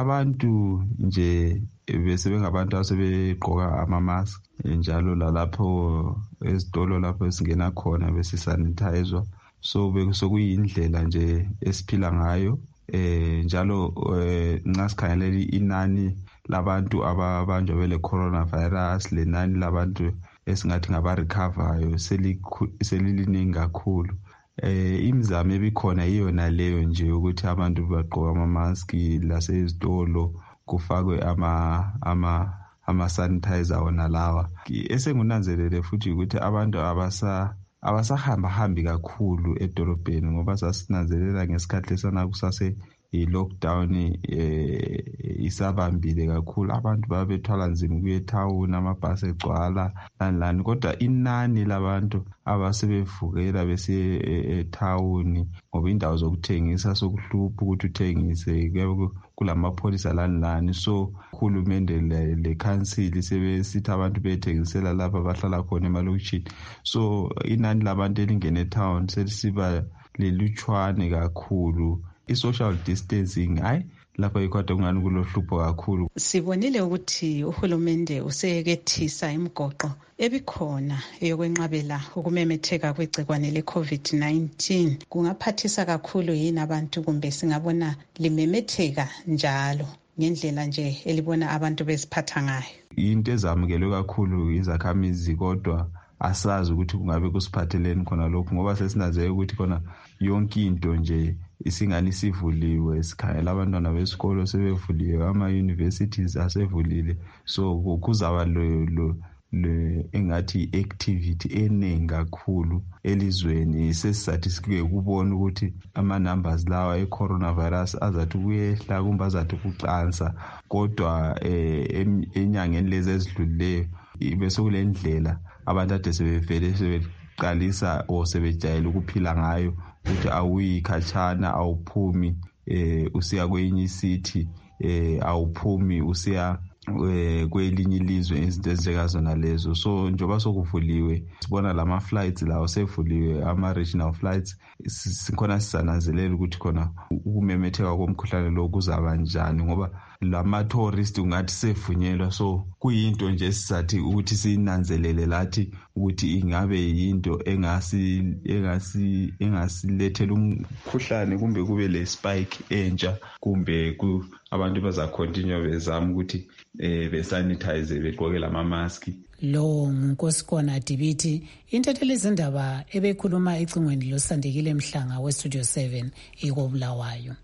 Abantu nje bese bengabantu asebegqoka ama-mask njalo lalapho ezitolo lapho esingena khona besisanitizwa, so bekuyindlela nje esiphila ngayo. Eh njalo nxa sikhangelele inani labantu ababanjwa bele coronavirus lenani labantu esingathi ngabarecovayo seliliningi kakhulu. Eh imizamo ebikhona iyona leyo nje ukuthi abantu bagqoka ama-mask lasezitolo kufakwe ama ama ama sanitizer wona lawa. Esengunanzelele futhi ukuthi abantu abasa abasahamba hambi kakhulu edolobheni ngoba sasinanzelela ngesikhathi lesana kusase i-lockdown eh isabambile kakhulu, abantu babethwala nzima kuye town, amabhasi egcwala lani, kodwa inani labantu abasebevukela bese etown ngoba indawo zokuthengisa sokuhlupha ukuthi uthengise kulamapholisa lani lani. So uhulumende le council sebesithi abantu bethengisela lapha bahlala khona emalokishini, so inani labantu elingene etown selisiba lelutshwane kakhulu. I-social distancing hayi lapha ikhwada kungani kulohlupho kakhulu. Sibonile ukuthi uhulumende useyekethisa imigoqo ebikhona eyokwenqabela ukumemetheka kwegcikwane le-COVID nineteen. Kungaphathisa kakhulu yini abantu kumbe singabona limemetheka njalo ngendlela nje elibona abantu beziphatha ngayo? Into ezamukelwe kakhulu izakhamizi, kodwa asazi ukuthi kungabe kusiphatheleni khona lokhu ngoba sesinanzeke ukuthi khona yonke into nje isingani sivuliwe, sikhangela abantwana besikolo sebevuliwe, ama-universities asevulile, so kuzaba lo, lo le engathi activity eningi kakhulu elizweni. Sesizathi sike kubona ukuthi ama numbers lawa e coronavirus azathi kuyehla kumbe azathi kuqansa, kodwa eh, enyangeni lezi ezidlulileyo bese kule ndlela abantu ade sebevele sebeqalisa o sebejayela ukuphila ngayo, ukuthi awuyikhatshana, awuphumi eh usiya kwenye city, eh awuphumi usiya eh kwelinye ilizwe, izinto ezinjengazona lezo. So njoba sokuvuliwe sibona lama flights lawo sevuliwe, ama regional flights, sikhona sisananzelela ukuthi khona ukumemetheka komkhuhlane lo kuzaba njani, ngoba lama tourist ungathi sevunyelwa. So kuyinto nje sizathi ukuthi sinanzelele lathi ukuthi ingabe yinto engasi engasi engasilethela umkhuhlane, kumbe kube le spike entsha, kumbe ku abantu baza continue bezama ukuthi eh besanitize begqoke lama mask. Lo nguNkosikona Dibiti, intatheli izindaba ebekhuluma ecingweni loSandekile Mhlanga we Studio seven eKobulawayo.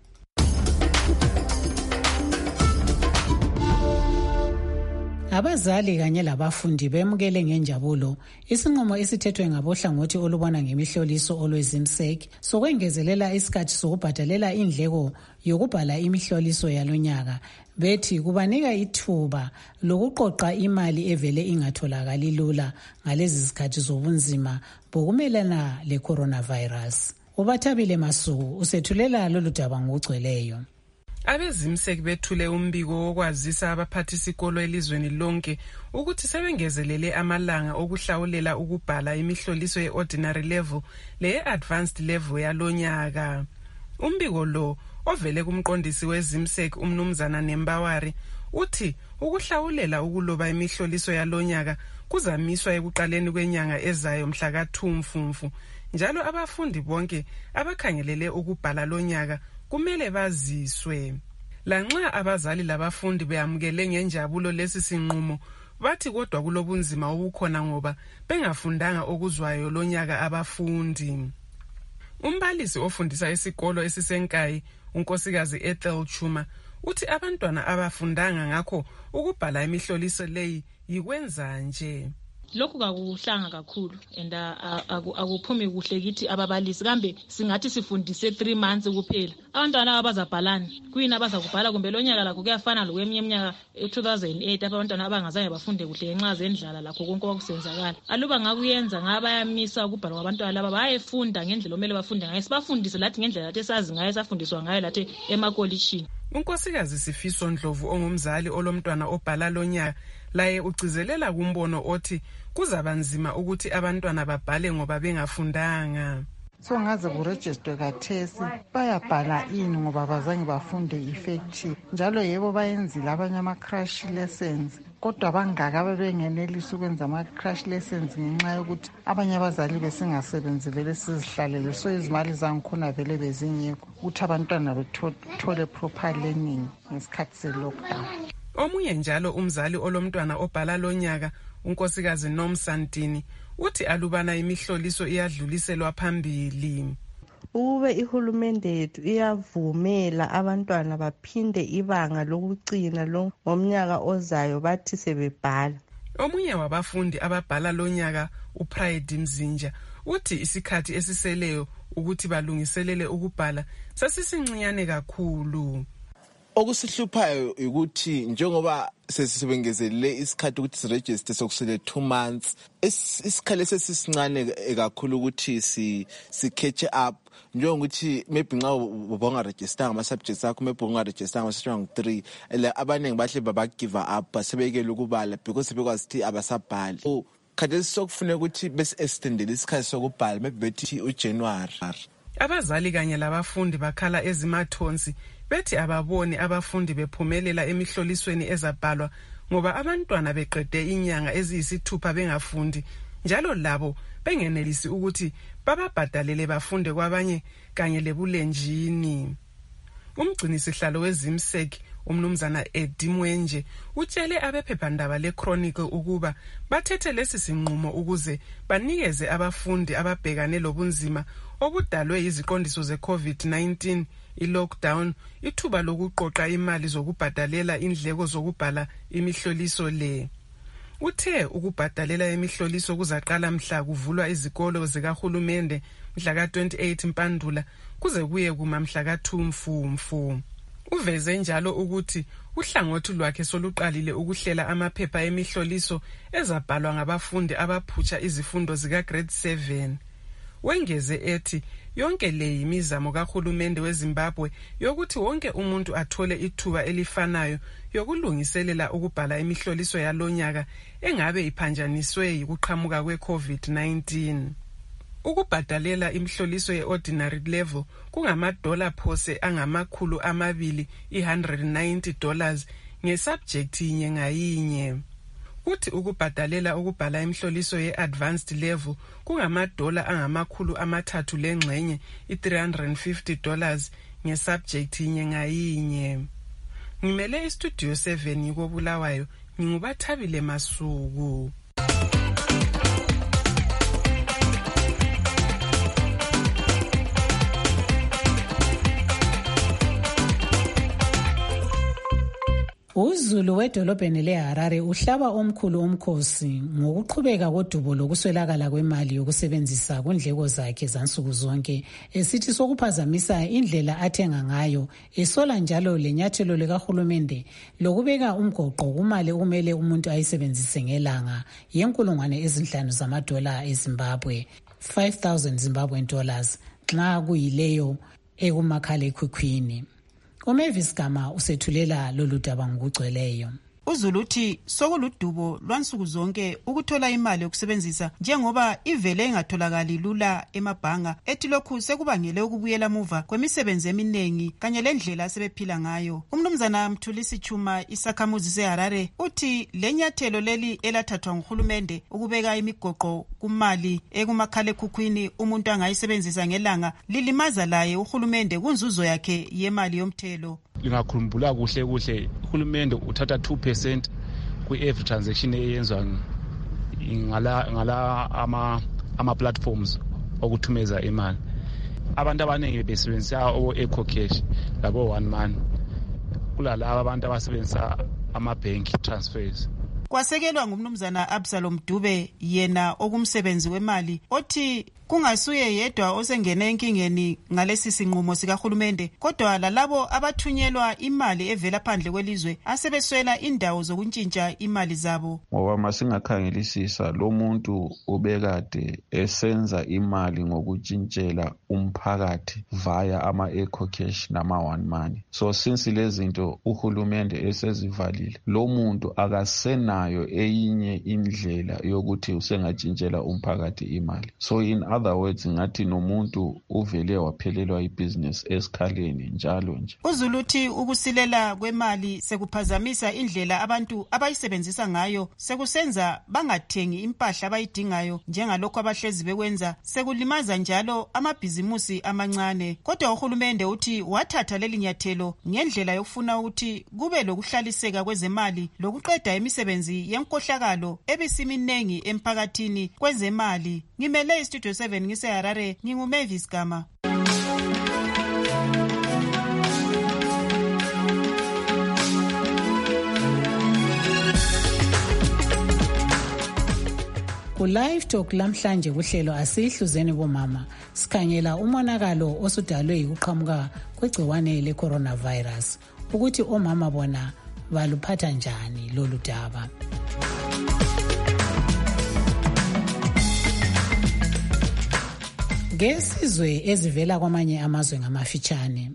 Abazali kanye labafundi bemukele ngenjabulo isinqumo esithethwe ngabohlangothi olubona ngemihloliso olwezimsek sokwengezelela isikhathi sokubhadalela indleko yokubhala imihloliso yalonyaka, bethi kubanika ithuba lokuqoqa imali evele ingatholakali lula ngalezi zikhathi zobunzima bokumelana le coronavirus. Ubathabile Masuku usethulela lolu daba ngokugcweleyo. Abezimsek bethule umbiko wokwazisa abaphathisikolo elizweni lonke ukuthi sebengezelele amalanga okuhlawulela ukubhala imihloliso ye-ordinary level leye-advanced level yalonyaka. Umbiko lo ovele kumqondisi wezimsek umnumzana Nembawari uthi ukuhlawulela ukuloba imihloliso yalonyaka kuzamiswa ekuqaleni kwenyanga ezayo mhla ka-two Mfumfu, njalo abafundi bonke abakhangelele ukubhala lonyaka kumele baziswe. Lanxa abazali labafundi beamukele ngenjabulo lesi sinqumo, bathi kodwa kulobunzima obukhona ngoba bengafundanga okuzwayo lonyaka abafundi. Umbalisi ofundisa isikolo esisenkayi, unkosikazi Ethel Chuma, uthi abantwana abafundanga ngakho ukubhala imihloliso leyi yikwenza nje. Lokhu kakuhlanga kakhulu and akuphumi kuhle kithi ababalisi, kambe singathi sifundise three months kuphela. Abantwana abazabhalani kuyini abazakubhala, kumbe lonyaka lakho kuyafana lokweminye iminyaka two thousand eight abantwana abangazange bafunde kuhle ngenxa zendlala lakho konke okusenzakala. Aluba ngakuyenza ngabayamisa ukubhala kwabantwana laba bayefunda ngendlela omele bafunde ngayo, sibafundise lathi ngendlela lathi esazi ngayo, safundiswa ngayo lathi emakolishini. Unkosikazi Sifiso Ndlovu ongumzali olomntwana obhala lonyaka laye ucizelela kumbono othi kuzabanzima ukuthi abantwana babhale ngoba bengafundanga. So ngaze kuregister kathesi bayabhala ini ngoba bazange bafunde effective, njalo yebo bayenzile abanye ama crash lessons, kodwa bangaka bebengenelisa ukwenza ama crash lessons ngenxa yokuthi abanye abazali besingasebenzi vele sizihlalele, so izimali zangikhona vele bezingekho ukuthi abantwana bethole proper learning ngesikhathi se lockdown. Omunye njalo umzali olomntwana obhala lonyaka, unkosikazi Nomsantini, uthi alubana imihloliso iyadluliselwa phambili. Ube ihulumende yethu iyavumela abantwana baphinde ibanga lokugcina lo ngomnyaka ozayo bathi sebebhala. Omunye wabafundi ababhala lonyaka, uPride Mzinja, uthi isikhathi esiseleyo ukuthi balungiselele ukubhala sasisincinyane kakhulu. Okusihluphayo ukuthi njengoba sesisebengezelele isikhathi ukuthi siregister sokusele two months, isikhale sesisincane kakhulu ukuthi si si catch up, njengokuthi maybe nxa ubonga register ama subjects akho, maybe unga register ama strong three, abaningi bahle baba give up basebekela ukubala because bekwazi ukuthi abasabhali. Khathesi sokufuna ukuthi bese extendele isikhathi sokubhala maybe bethi uJanuary. Abazali kanye labafundi bakhala ezimathonsi bethi ababoni abafundi bephumelela emihlolisweni ezabhalwa ngoba abantwana beqede inyanga eziyisithupha bengafundi, njalo labo bengenelisi ukuthi bababhadalele bafunde kwabanye kanye lebulenjini. Umgcinisihlalo wezimsek Umnumzana Eddie Mwenje utshele abephephandaba le-Chronicle ukuba bathethe lesi sinqumo ukuze banikeze abafundi ababhekane lobunzima obudalwe yiziqondiso ze-COVID nineteen, i-lockdown, ithuba lokuqoqa imali zokubhadalela indleko zokubhala imihloliso le. Uthe ukubhadalela imihloliso kuzaqala mhla kuvulwa izikolo zikahulumende mhla ka twenty-eight Mpandula kuze kuye kuma mhla ka two Mfumfu. Uveze njalo ukuthi uhlangothi lwakhe soluqalile ukuhlela amaphepha emihloliso ezabhalwa ngabafundi abaphutsha izifundo zika grade seven. Wengeze ethi yonke le yimizamo kahulumende weZimbabwe yokuthi wonke umuntu athole ithuba elifanayo yokulungiselela ukubhala imihloliso yalonyaka engabe iphanjaniswe yikuqhamuka kwe-COVID nineteen. Ukubhadalela imihloliso ye-ordinary level kungamadola phose angamakhulu amabili one hundred ninety dollars nge-subject yinye ngayinye. Kuthi ukubhadalela ukubhala imihloliso ye-advanced level kungamadola angamakhulu amathathu lengxenye i-three hundred fifty dollars nge-subject yinye ngayinye. Ngimele istudio seven yikobulawayo, ngingubathabile Masuku. UZulu wedolobheni leHarare uhlaba omkhulu omkhosi ngokuqhubeka kodubo lokuswelakala kwemali yokusebenzisa kundleko zakhe zansuku zonke, esithi sokuphazamisa indlela athenga ngayo, esola njalo lenyathelo likahulumende lokubeka umgoqo kumali okumele umuntu ayisebenzise ngelanga yenkulungwane ezinhlanu zamadola eZimbabwe, five thousand Zimbabwean dollars, nxa kuyileyo ekumakhala ekhukhwini. uMavis Gama usethulela lolu daba ngokugcweleyo. UZulu uthi sokuludubo lwansuku zonke ukuthola imali yokusebenzisa njengoba ivele engatholakali lula emabhanga, ethi lokhu sekubangele ukubuyela muva kwemisebenzi eminingi kanye lendlela asebephila ngayo. Umnumzana Mthulisi Chuma, isakhamuzi seHarare, uthi lenyathelo leli elathathwa nguhulumende ukubeka imigoqo kumali ekumakhala ekhukhwini umuntu angayisebenzisa ngelanga lilimaza laye uhulumende kunzuzo yakhe yemali yomthelo. Lingakhumbula kuhle kuhle uhulumende uthatha two percent ku-every transaction eyenzwa ngala ngala ama ama platforms okuthumeza imali. Abantu abaningi besebenzisa o Eco Cash labo one man, kulalabo abantu abasebenzisa ama bank transfers. Kwasekelwa ngumnumzana Absalom Dube, yena okumsebenzi wemali, othi kungasuye yedwa osengene enkingeni ngalesi sinqumo sikahulumende, kodwa lalabo abathunyelwa imali evela phandle kwelizwe asebeswela indawo zokuntshintsha imali zabo. Ngoba masingakhangelisisa lo muntu ubekade esenza imali ngokutshintshela umphakathi via ama Eco Cash nama one money. So since lezinto uhulumende esezivalile, lo muntu akasenayo eyinye indlela yokuthi usengatshintshela umphakathi imali. So in other words, ngathi nomuntu uvele waphelelwa ibusiness esikhaleni njalo nje. UZulu uthi ukusilela kwemali sekuphazamisa indlela abantu abayisebenzisa ngayo, sekusenza bangathengi impahla abayidingayo njengalokho abahlezi bekwenza, sekulimaza njalo amabhizimusi amancane. Kodwa uhulumende uthi wathatha leli nyathelo ngendlela yokufuna ukuthi kube lokuhlaliseka kwezemali lokuqeda imisebenzi yenkohlakalo ebisiminengi emphakathini kwezemali. Ngimele istudio seven ngiseHarare, nginguMavis Gama. Ku-Live Talk lamhlanje kuhlelo asihluzeni bomama sikhangela umonakalo osudalwe yikuqhamuka kwegciwane le-coronavirus, ukuthi omama bona baluphatha njani lolu daba. Ngesizwe ezivela kwamanye amazwe ngamafitshane.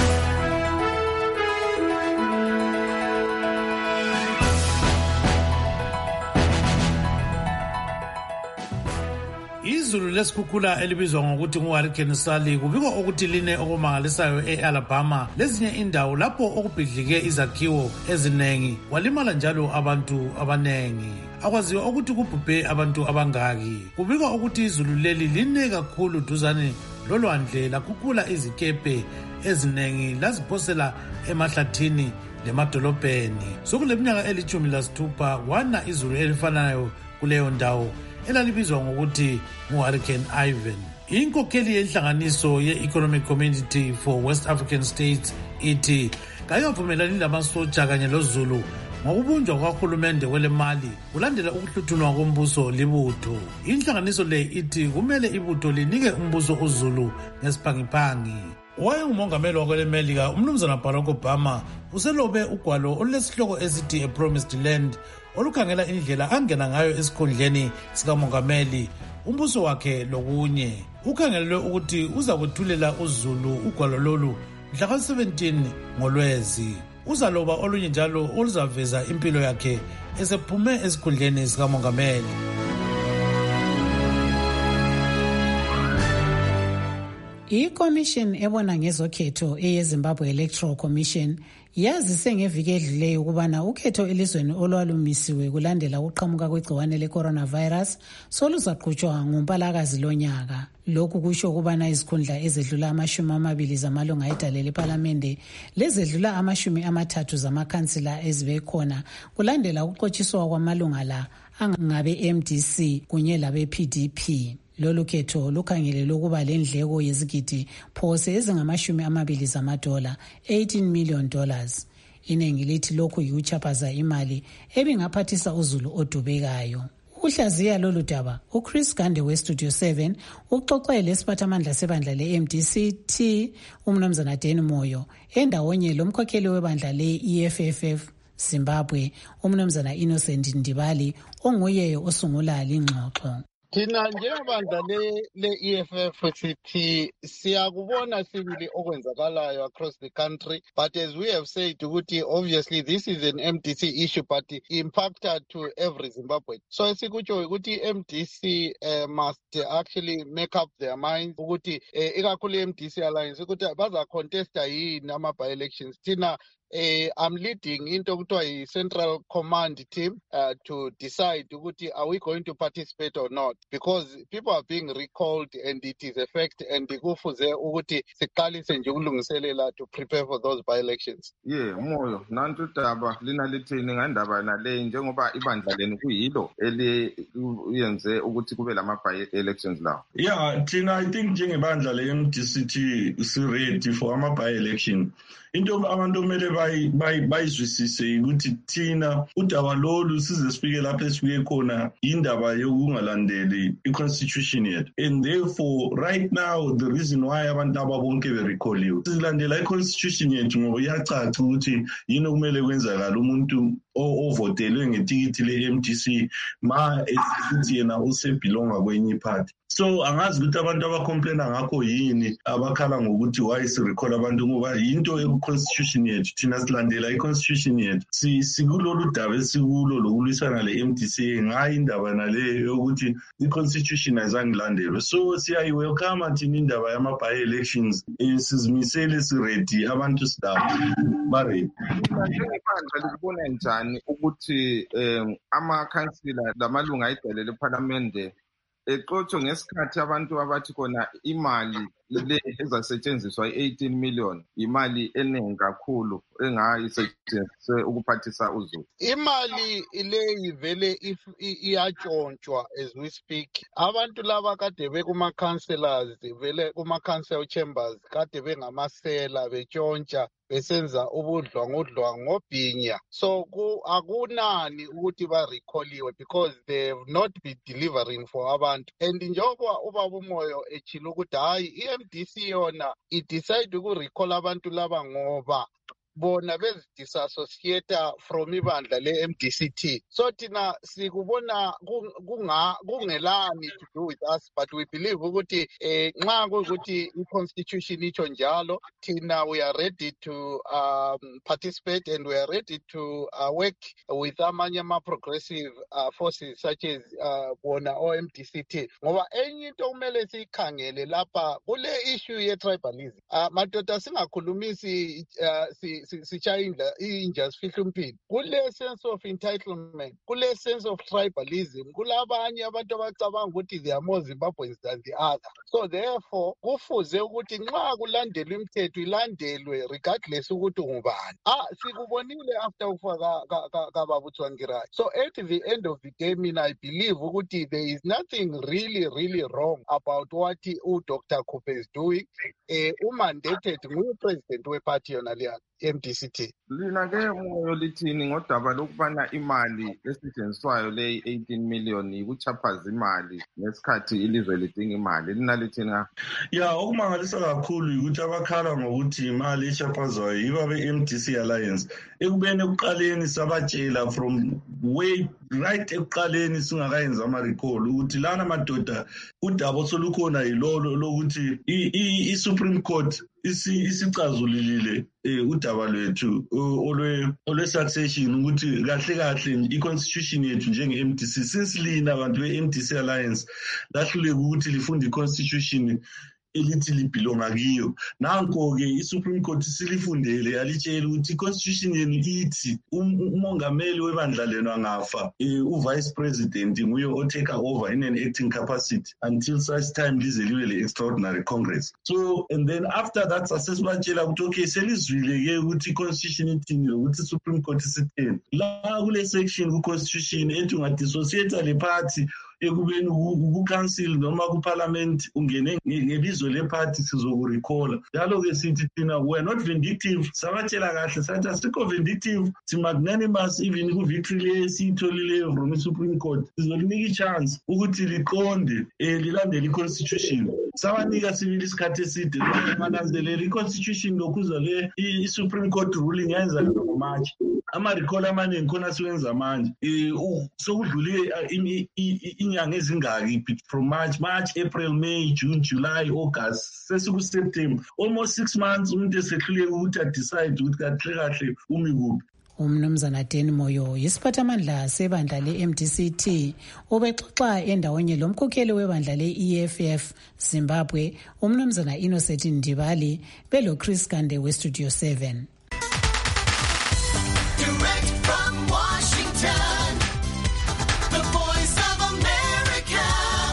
Izulu lesikhukhula elibizwa ngokuthi ngu-Hurricane Sally kubikwa ukuthi line okumangalisayo e-Alabama lezinye indawo lapho okubhidlike izakhiwo ezinengi, walimala njalo abantu abanengi. Akwaziwa ukuthi kubhubhe abantu abangaki. Kubikwa ukuthi izulu leli line kakhulu duzane lolwandle lakhukhula izikepe eziningi laziphosela emahlathini lemadolobheni. Sokuleminyaka elithumi lasithupha wana izulu elifanayo kuleyo ndawo elalibizwa ngokuthi ngu-Hurricane Ivan. Inkokheli yenhlanganiso ye-Economic Community for West African States ithi kayivumelani lamasotsha kanye lozulu ngokubunjwa kwahulumende welemali kulandela ukuhluthunwa kombuso libutho. Inhlanganiso le ithi kumele ibutho linike umbuso uzulu ngesiphangi-phangi. Wayengumongameli wakwelemelika umnumzana Barack Obama uselobe ugwalo olulesihloko esithi A Promised Land olukhangela indlela angena ngayo esikhundleni sikamongameli umbuso wakhe lokunye. Ukhangelelwe ukuthi uza kwethulela uzulu ugwalo lolu mhla ka-seventeen ngoLwezi. Uzaloba olunye njalo oluzaveza impilo yakhe esephume esikhundleni sikamongameli. I-Commission ebona ngezokhetho eyeZimbabwe Electoral Commission yazise ngeviki edluleyo ukubana ukhetho elizweni olwalumisiwe kulandela ukuqhamuka kwegciwane le-coronavirus soluzaqhutshwa nguMpalakazi lonyaka. Lokhu kusho ukubana izikhundla ezedlula amashumi amabili zamalunga edale lePhalamende lezedlula amashumi amathathu zamakhansila ezibekhona kulandela ukuxotshiswa kwamalunga la angabe-M D C kunye labe-P D P. Lolu khetho lukhangelelwe ukuba lendleko yezigidi phose ezingamashumi amabili zamadola, eighteen million dollars. Iningi lithi lokhu yikuchaphaza imali ebingaphathisa uzulu odubekayo. Ukuhlaziya lolu daba, uChris Gande weStudio seven uxoxele lesiphathamandla sebandla le-M D C T umnumzana Dan Moyo endawonye lomkhokheli webandla le-E F F F Zimbabwe umnumzana Innocent Ndibali onguye osungula lingxoxo. Thina njengabandla le-E F F sithi siyakubona sibili okwenzakalayo across the country, but as we have said ukuthi obviously this is an M D C issue but impacted to every Zimbabwean. So esikutsho ukuthi M D C uh, must actually make up their minds ukuthi uh, ikakhulu M D C Alliance ukuthi baza contesta yini ama by-elections. Thina Uh, I'm leading into a central command team uh, to decide are we going to participate or not, because people are being recalled and it is a fact, and the kufuze ukuthi siqalise nje ukulungiselela to prepare for those by-elections. Yeah, Moyo, nantu daba lina lithini ngandaba nale njengoba ibandla leni kuyilo eliyenze ukuthi kube lama by-elections lawo. Yeah, thina I think njengebandla le-M D C T si ready for ama by-election. Into abantu kumele bayizwisise ukuthi thina udaba lolu size sifike lapho esifike khona indaba yokungalandeli i-constitution yethu, and therefore right now the reason why abantu aba bonke berekholiwe silandela i-constitution yethu ngoba iyacaca ukuthi yini okumele kwenzakala umuntu ovotelwe ngetikiti le-M D C ma esithi yena usebelonga kwenye iphathi. So angazi ukuthi abantu abacomplaina ngakho yini abakhala ngokuthi why sirecall abantu ngoba yinto e-constitution yethu, thina silandela i-constitution yethu. Sikulolu daba esikulo lokulwisana le-M D C ngayi indaba nale yokuthi i-constitution ayizangilandelwe. So siyayi-welcome thina indaba yama-by-elections, sizimisele siredi abantu sidaba baredi. Njengebandla likubona njani ukuthi um amakhansila lamalunga ayidale lephalamende exotsho ngesikhathi abantu abathi khona imali le ezasetshenziswa i-eighteen million imali eningi kakhulu engayisetshenziswe ukuphathisa uzulu? Imali le ivele iyatshontshwa as we speak. Abantu laba kade bekuma-councillors vele kuma-council chambers kade bengamasela betshontsha besenza ubudlwangudlwangu ngobhinya. So akunani ukuthi barekholiwe because they have not been delivering for abantu. And njengoba ubaba uMoyo echila ukuthi hayi i-M D C yona idecide ukurecall abantu laba ngoba bona bezidisassociate from ibandla le-M D C T. So thina sikubona kungelani to do with us, but we believe ukuthi nxa kuyukuthi i-constitution itsho njalo, thina we are ready to um, participate and we are ready to uh, work with amanye ama-progressive uh, forces such as bona uh, o-M D C T. Ngoba enye into kumele siyikhangele lapha kule issue ye-tribalism. Uh, madoda singakhulumisi uh, si sishaya inja sifihla umphilo. Kule sense of entitlement, kule sense of tribalism, kulabanye abantu abacabanga ukuthi they are more Zimbabweans than the other. So therefore kufuze ukuthi nxa kulandelwa imithetho ilandelwe regardless ukuthi ngubani. Ah sikubonile after ufa ka Babu Tsvangirai. So at the end of the day, mina I believe ukuthi there is nothing really really wrong about what u Doctor Kupe is doing. Eh umandated ngupresident weparty yona leya M D C T. Lina ke moyo lithini ngodaba lokubana imali esetshenziswayo le eighteen million ikuchaphaza imali ngesikhathi ilizwe lidinga imali. Lina lithini nga? Ya okumangalisa kakhulu ukuthi abakhala ngokuthi imali echaphazwayo yiba be-M D C Alliance. Ekubeni ekuqaleni sabatshela from way right ekuqaleni singakayenza ama-recall ukuthi lana madoda udaba solukhona yilolo lokuthi i-Supreme Court isicazulile udaba lwethu olwe-succession ukuthi kahle kahle i-constitution yethu njenge-M D C since lina abantu be-M D C Alliance lahluleka ukuthi lifunde i-constitution elithi libhilonga kiyo. Nanko-ke i-Supreme Court silifundele yalitshela ukuthi i-constitution yenu ithi umongameli webandla lenu angafa u-vice president nguye o-take over in an acting capacity until such time lize liwe le-extraordinary congress. So and then after that sasesibatshela ukuthi okay selizwile-ke ukuthi i-constitution ithini ukuthi i-Supreme Court isitheni. La kule section ku-constitution ethi ungadissociate le party ekubeni ku-council noma ku-parliament ungene ngebizo le-party sizokurecalla. Njalo-ke sithi thina we are not vindictive. Sabatshela kahle sathi asikho vindictive, si-magnanimous even ku-victory le siyitholileyo from i-Supreme Court. Sizolinika i-chance ukuthi liqonde um lilandele i-constitution. Sabanika sibili isikhathi eside mananzelela i-constitution lokhuza le i-Supreme Court ruling yayenza ngoMarch. Ama-recall amaningi khona siwenza manje. Sokudlule inyanga ezingaki from March, March, April, May, June, July, August, sesiku-September. Almost six months umuntu esehluleka ukuthi adecide ukuthi kahle kahle umi kuphi. Umnumzana Deni Moyo yisiphathamandla sebandla le-M D C T ubexoxa endawonye lomkhokheli webandla le-E F F Zimbabwe umnumzana Innocent Ndibali belo Chris Kande we-Studio seven. Direct from Washington, the voice of America,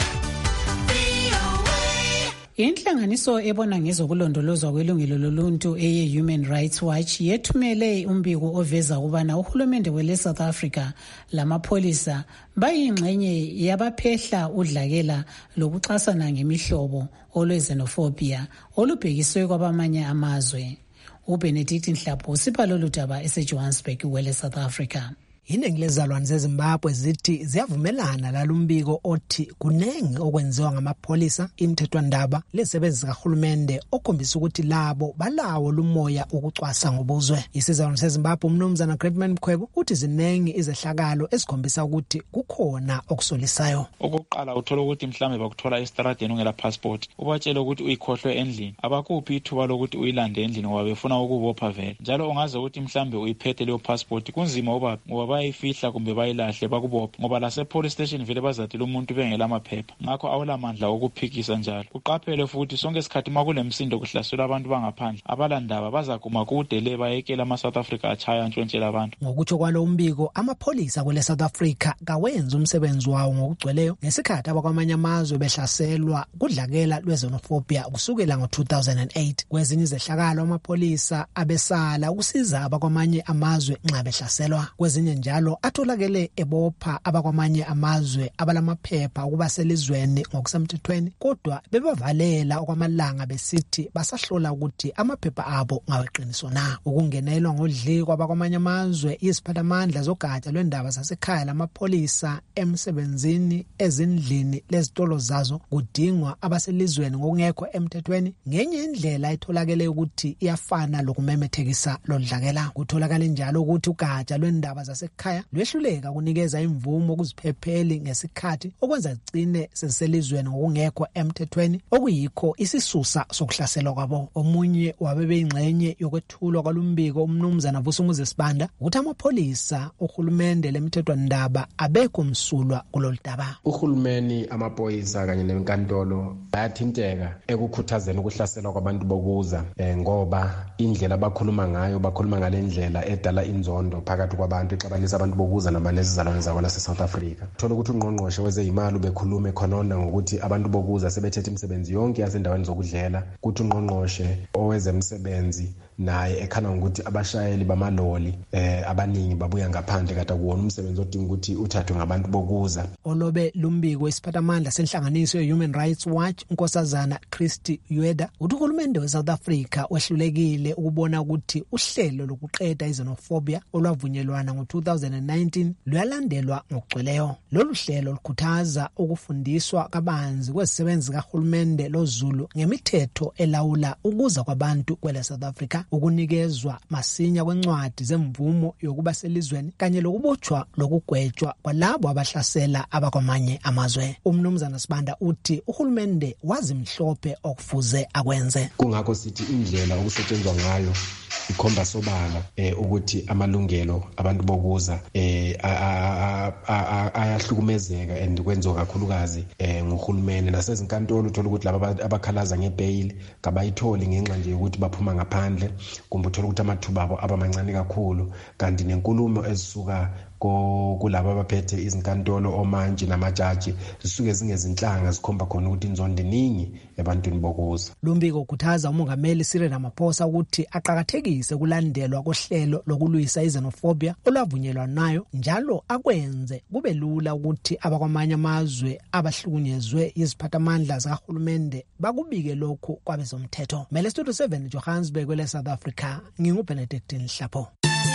V O A. Inhlanganiso ebona ngezokulondolozwa kwelungelo loluntu eye Human Rights Watch yethumele umbiko oveza ukubana uhulumende wele South Africa lamapholisa bayingxenye yabaphehla udlakela lokuxasana ngemihlobo olwe-xenophobia olubhekiswe kwabamanye amazwe. uBenedict Nhlapho usipha lolu daba eseJohannesburg wele South Africa. Iningi lezalwane zeZimbabwe zithi ziyavumelana lalumbiko othi kunengi okwenziwa ngamapholisa imithethwandaba lezisebenzi kahulumende okhombisa ukuthi labo balawo lumoya ukucwasa ngobuzwe. Isizalwane seZimbabwe umnumzana Greatman Mkhwebo uthi zinengi izehlakalo ezikhombisa ukuthi kukhona okusolisayo. Okokuqala uthola ukuthi mhlambe bakuthola estradeni ungela passport, ubatshela ukuthi uyikhohlwe endlini, abakuphi ithuba lokuthi uyilande endlini ngoba befuna ukubopha vele. Njalo ungaze ukuthi mhlambe uyiphethe leyo passport kunzima uba ngoba bayifihla kumbe bayilahle bakubopha ngoba lase police station vele bazathile umuntu bengela amaphepha, ngakho awulamandla okuphikisa njalo. Uqaphele futhi sonke isikhathi makulemsindo kuhlaselwa abantu bangaphandle abalandaba bazaguma kude le bayekela ama South Africa achaya ntshontshela abantu. Ngokutsho kwalo umbiko amapholisa kwele South Africa kawenza umsebenzi wawo ngokugcweleyo ngesikhathi abakwamanye amazwe behlaselwa kudlakela lwe-xenophobia kusukela ngo two thousand eight. Kwezinye izehlakalo amapholisa abesala ukusiza abakwamanye amazwe nxa behlaselwa, kwezinye njalo atholakele ebopha abakwamanye amazwe abalamaphepha ukuba selizweni ngokusemthethweni kodwa bebavalela okwamalanga besithi basahlola ukuthi amaphepha abo ngaweqiniso na. Ukungenelwa ngodli kwabakwamanye amazwe iziphathamandla zogatsha lwendaba zasekhaya lamapholisa emsebenzini ezindlini lezitolo zazo kudingwa abaselizweni ngokungekho emthethweni ngenye indlela etholakele ukuthi iyafana lokumemethekisa lodlakela. Kutholakala njalo ukuthi ugatsha lwendaba zasekhaya ekhaya lwehluleka kunikeza imvumo kuziphepheli ngesikhathi okwenza igcine seselizweni ngokungekho emthethweni okuyikho isisusa sokuhlaselwa kwabo. Omunye wabebeyingxenye yokwethulwa kwalumbiko umnumzana Vusumuzi Sibanda ukuthi amapholisa uhulumende lemthethwandaba abekho msulwa kulolu daba. Uhulumeni, amaphoyisa kanye nenkantolo bayathinteka ekukhuthazeni ukuhlaselwa kwabantu bokuza eh, ngoba indlela abakhuluma ngayo bakhuluma ngale ndlela edala inzondo phakathi kwabantu exabanisa abantu bokuza nabanezizalwane zabo lase South Africa. Thola ukuthi ungqongqoshe wezeyimali bekhulume khonona ngokuthi abantu bokuza sebethethe imisebenzi yonke yasendaweni zokudlela, kuthi ungqongqoshe owezemsebenzi naye ekhana ngokuthi abashayeli bamaloli eh abaningi babuya ngaphandle kade kuwona umsebenzi odinga ukuthi uthathwe ngabantu bokuza. Olobe lumbiko isiphathamandla senhlanganiso ye-Human Rights Watch unkosazana Christy Ueda uthi uhulumende we-South Africa wehlulekile ukubona ukuthi uhlelo lokuqeda i-xenophobia olwavunyelwana ngo two thousand nineteen luyalandelwa ngokugcweleyo. Lolu hlelo lukhuthaza ukufundiswa kabanzi kwezisebenzi kahulumende loZulu ngemithetho elawula ukuza kwabantu kwele South Africa, ukunikezwa masinya kwencwadi zemvumo yokuba selizweni kanye lokubotshwa lokugwetshwa kwalabo abahlasela abakwamanye amazwe. Umnumzana Sibanda uthi uhulumende wazimhlophe okufuze akwenze. Kungakho sithi indlela okusetshenzwa ngayo ikhomba sobala eh ukuthi amalungelo abantu bokuza eh ayahlukumezeka and kwenziwa kakhulukazi eh ngohulumeni nasezinkantolo. Uthola ukuthi laba abakhalaza ngebail kabayitholi ngenxa nje ukuthi baphuma ngaphandle, kumbe uthola ukuthi amathuba abo abamancane kakhulu, kanti nenkulumo ezisuka kulabo abaphethe izinkantolo omanje namajaji zisuke zingezinhlanga zikhomba khona ukuthi inzondo iningi ebantwini bokuza. Lumbiko ukhuthaza umongameli Cyril Ramaphosa ukuthi aqhakathekise kulandelwa kohlelo lokulwisa i-xenophobia olwavunyelwa nayo, njalo akwenze kube lula ukuthi abakwamanye amazwe abahlukunyezwe iziphathamandla zikahulumende bakubike lokhu kwabezomthetho. Mele Studio seven Johannesburg kwele South Africa, nginguBenedict Nhlapho.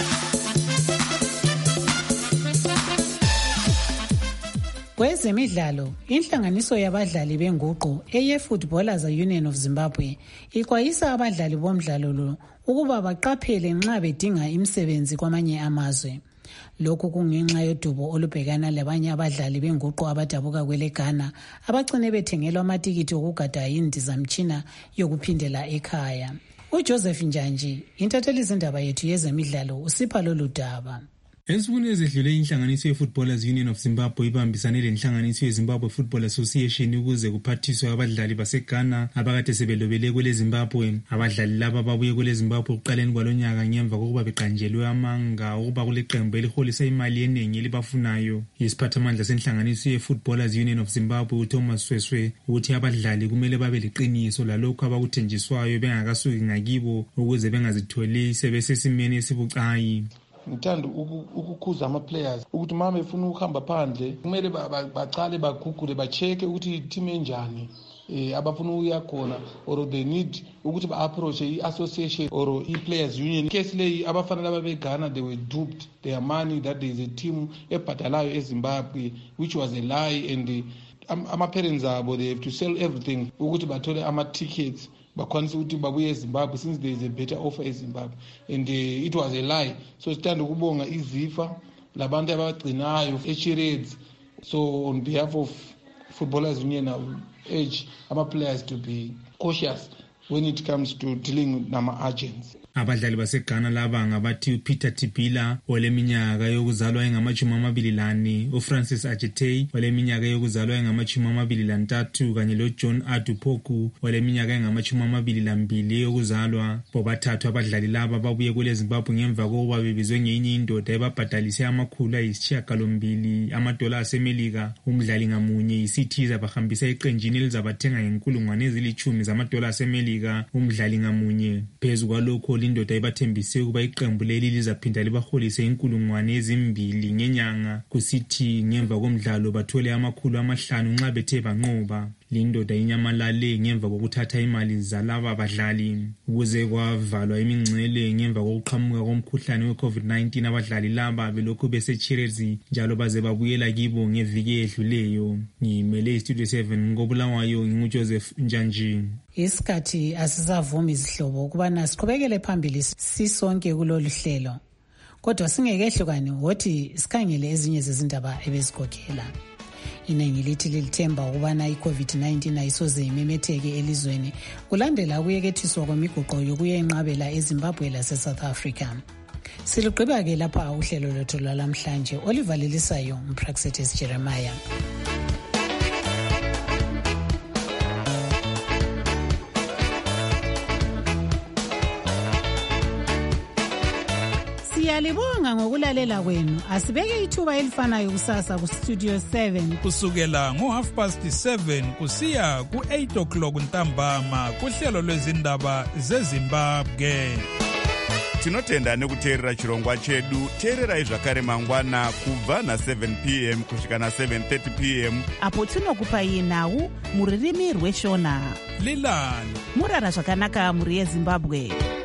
Kwezemidlalo, inhlanganiso yabadlali benguqu eye-Footballers Union of Zimbabwe ikwayisa abadlali bomdlalo lo ukuba baqaphele nxa bedinga imisebenzi kwamanye amazwe. Lokhu kungenxa yodubo olubhekana labanye abadlali benguqu abadabuka kwele Ghana abagcine bethengelwa amatikiti okugada indizamtshina yokuphindela ekhaya. uJoseph Njanji, intatheli zindaba yethu yezemidlalo, usipha lolu daba. Ezinsukwini ezedlule inhlanganiso ye-Footballers Union of Zimbabwe ibambisane lenhlanganiso ye-Zimbabwe Football Association ukuze kuphathiswe abadlali baseGhana abakade sebelobele kwele Zimbabwe. Abadlali laba babuye kwele Zimbabwe ekuqaleni kwalonyaka ngemva kokuba beqanjelwe amanga ukuba kuleqembu eliholisa imali eningi elibafunayo. Isiphathamandla senhlanganiso ye-Footballers Union of Zimbabwe uThomas Sweswe uthi abadlali kumele babe leqiniso lalokho abakuthenjiswayo bengakasuki ngakibo ukuze bengazitholi sebesesimeni esibucayi. Ngithanda ukukhuza ama-players ukuthi uma befuna ukuhamba phandle kumele baqale bagugule bacheke ukuthi i-team enjani eh abafuna ukuya khona, or they need ukuthi ba-approach i-association or i-players union. Case leyi abafana laba beGhana, they were duped their money that there is a team ebhadalayo eZimbabwe, which was a lie, and ama-parents abo they have to sell everything ukuthi bathole ama-tickets bakwanisa ukuthi babuye eZimbabwe since there is a better offer eZimbabwe, and uh, it was a lie. So sithanda ukubonga izifa labantu abagcinayo eChireds. So on behalf of Footballers Union, I would urge our players to be cautious when it comes to dealing with nama agents. Abadlali baseGhana laba ngabathi uPeter Tibila oleminyaka yokuzalwa engamachumi amabili lane, uFrancis Ajetey oleminyaka yokuzalwa engamachumi amabili lantathu kanye loJohn Adupoku oleminyaka engamachumi amabili lambili yokuzalwa. Bobathathu abadlali laba babuye kwele Zimbabwe ngemva kokuba bebizwe ngenye indoda ebabhadalise amakhulu ayisishiyagalombili amadola asemelika. Umdlali ngamunye isithiza bahambisa eqenjini elizabathenga ngenkulungwane ezilithumi zamadola asemelika umdlali ngamunye. Phezu kwalokho indoda ibathembise ukuba iqembu leli lizaphinda libaholise inkulungwane ezimbili ngenyanga, kusithi ngemva komdlalo bathole amakhulu amahlanu nxa bethe banqoba. Lindoda inyamalale ngemva kokuthatha imali zalaba badlali. Ukuze kwavalwa imingcele ngemva kokuqhamuka komkhuhlane we-COVID nineteen, abadlali laba belokhu beseChireds njalo baze babuyela kibo ngeviki edluleyo. Ngimele iStudio seven ngobulawayo nginguJoseph Njanji. Isikhathi asisavumi izihlobo ukubana siqhubekele phambili sisonke kulolu hlelo. kodwa singekehlukane wothi sikhangele ezinye zezindaba ebezikhokhela. Iningi lithi lilithemba ukubana i-COVID nineteen ayisoze imemetheke elizweni kulandela ukuyekethiswa kwemiguqo yokuyenqabela eZimbabwe lase-South Africa. Siligqiba-ke lapha uhlelo lwethu lwalamhlanje. Oliver Lilisayo, Mpraxetes Jeremiah. Siyalibonga ngokulalela kwenu. Asibeke ithuba elifanayo kusasa ku Studio seven kusukela ngo half past seven kusiya ku eight o'clock ntambama kuhlelo lwezindaba zeZimbabwe. Tinotenda nekuteerera chirongwa chedu. Teererai zvakare mangwana kubva na seven p m kusvika na seven thirty p m apo tinokupai nhau muririmi rweshona. Lilani murara zvakanaka muri yeZimbabwe.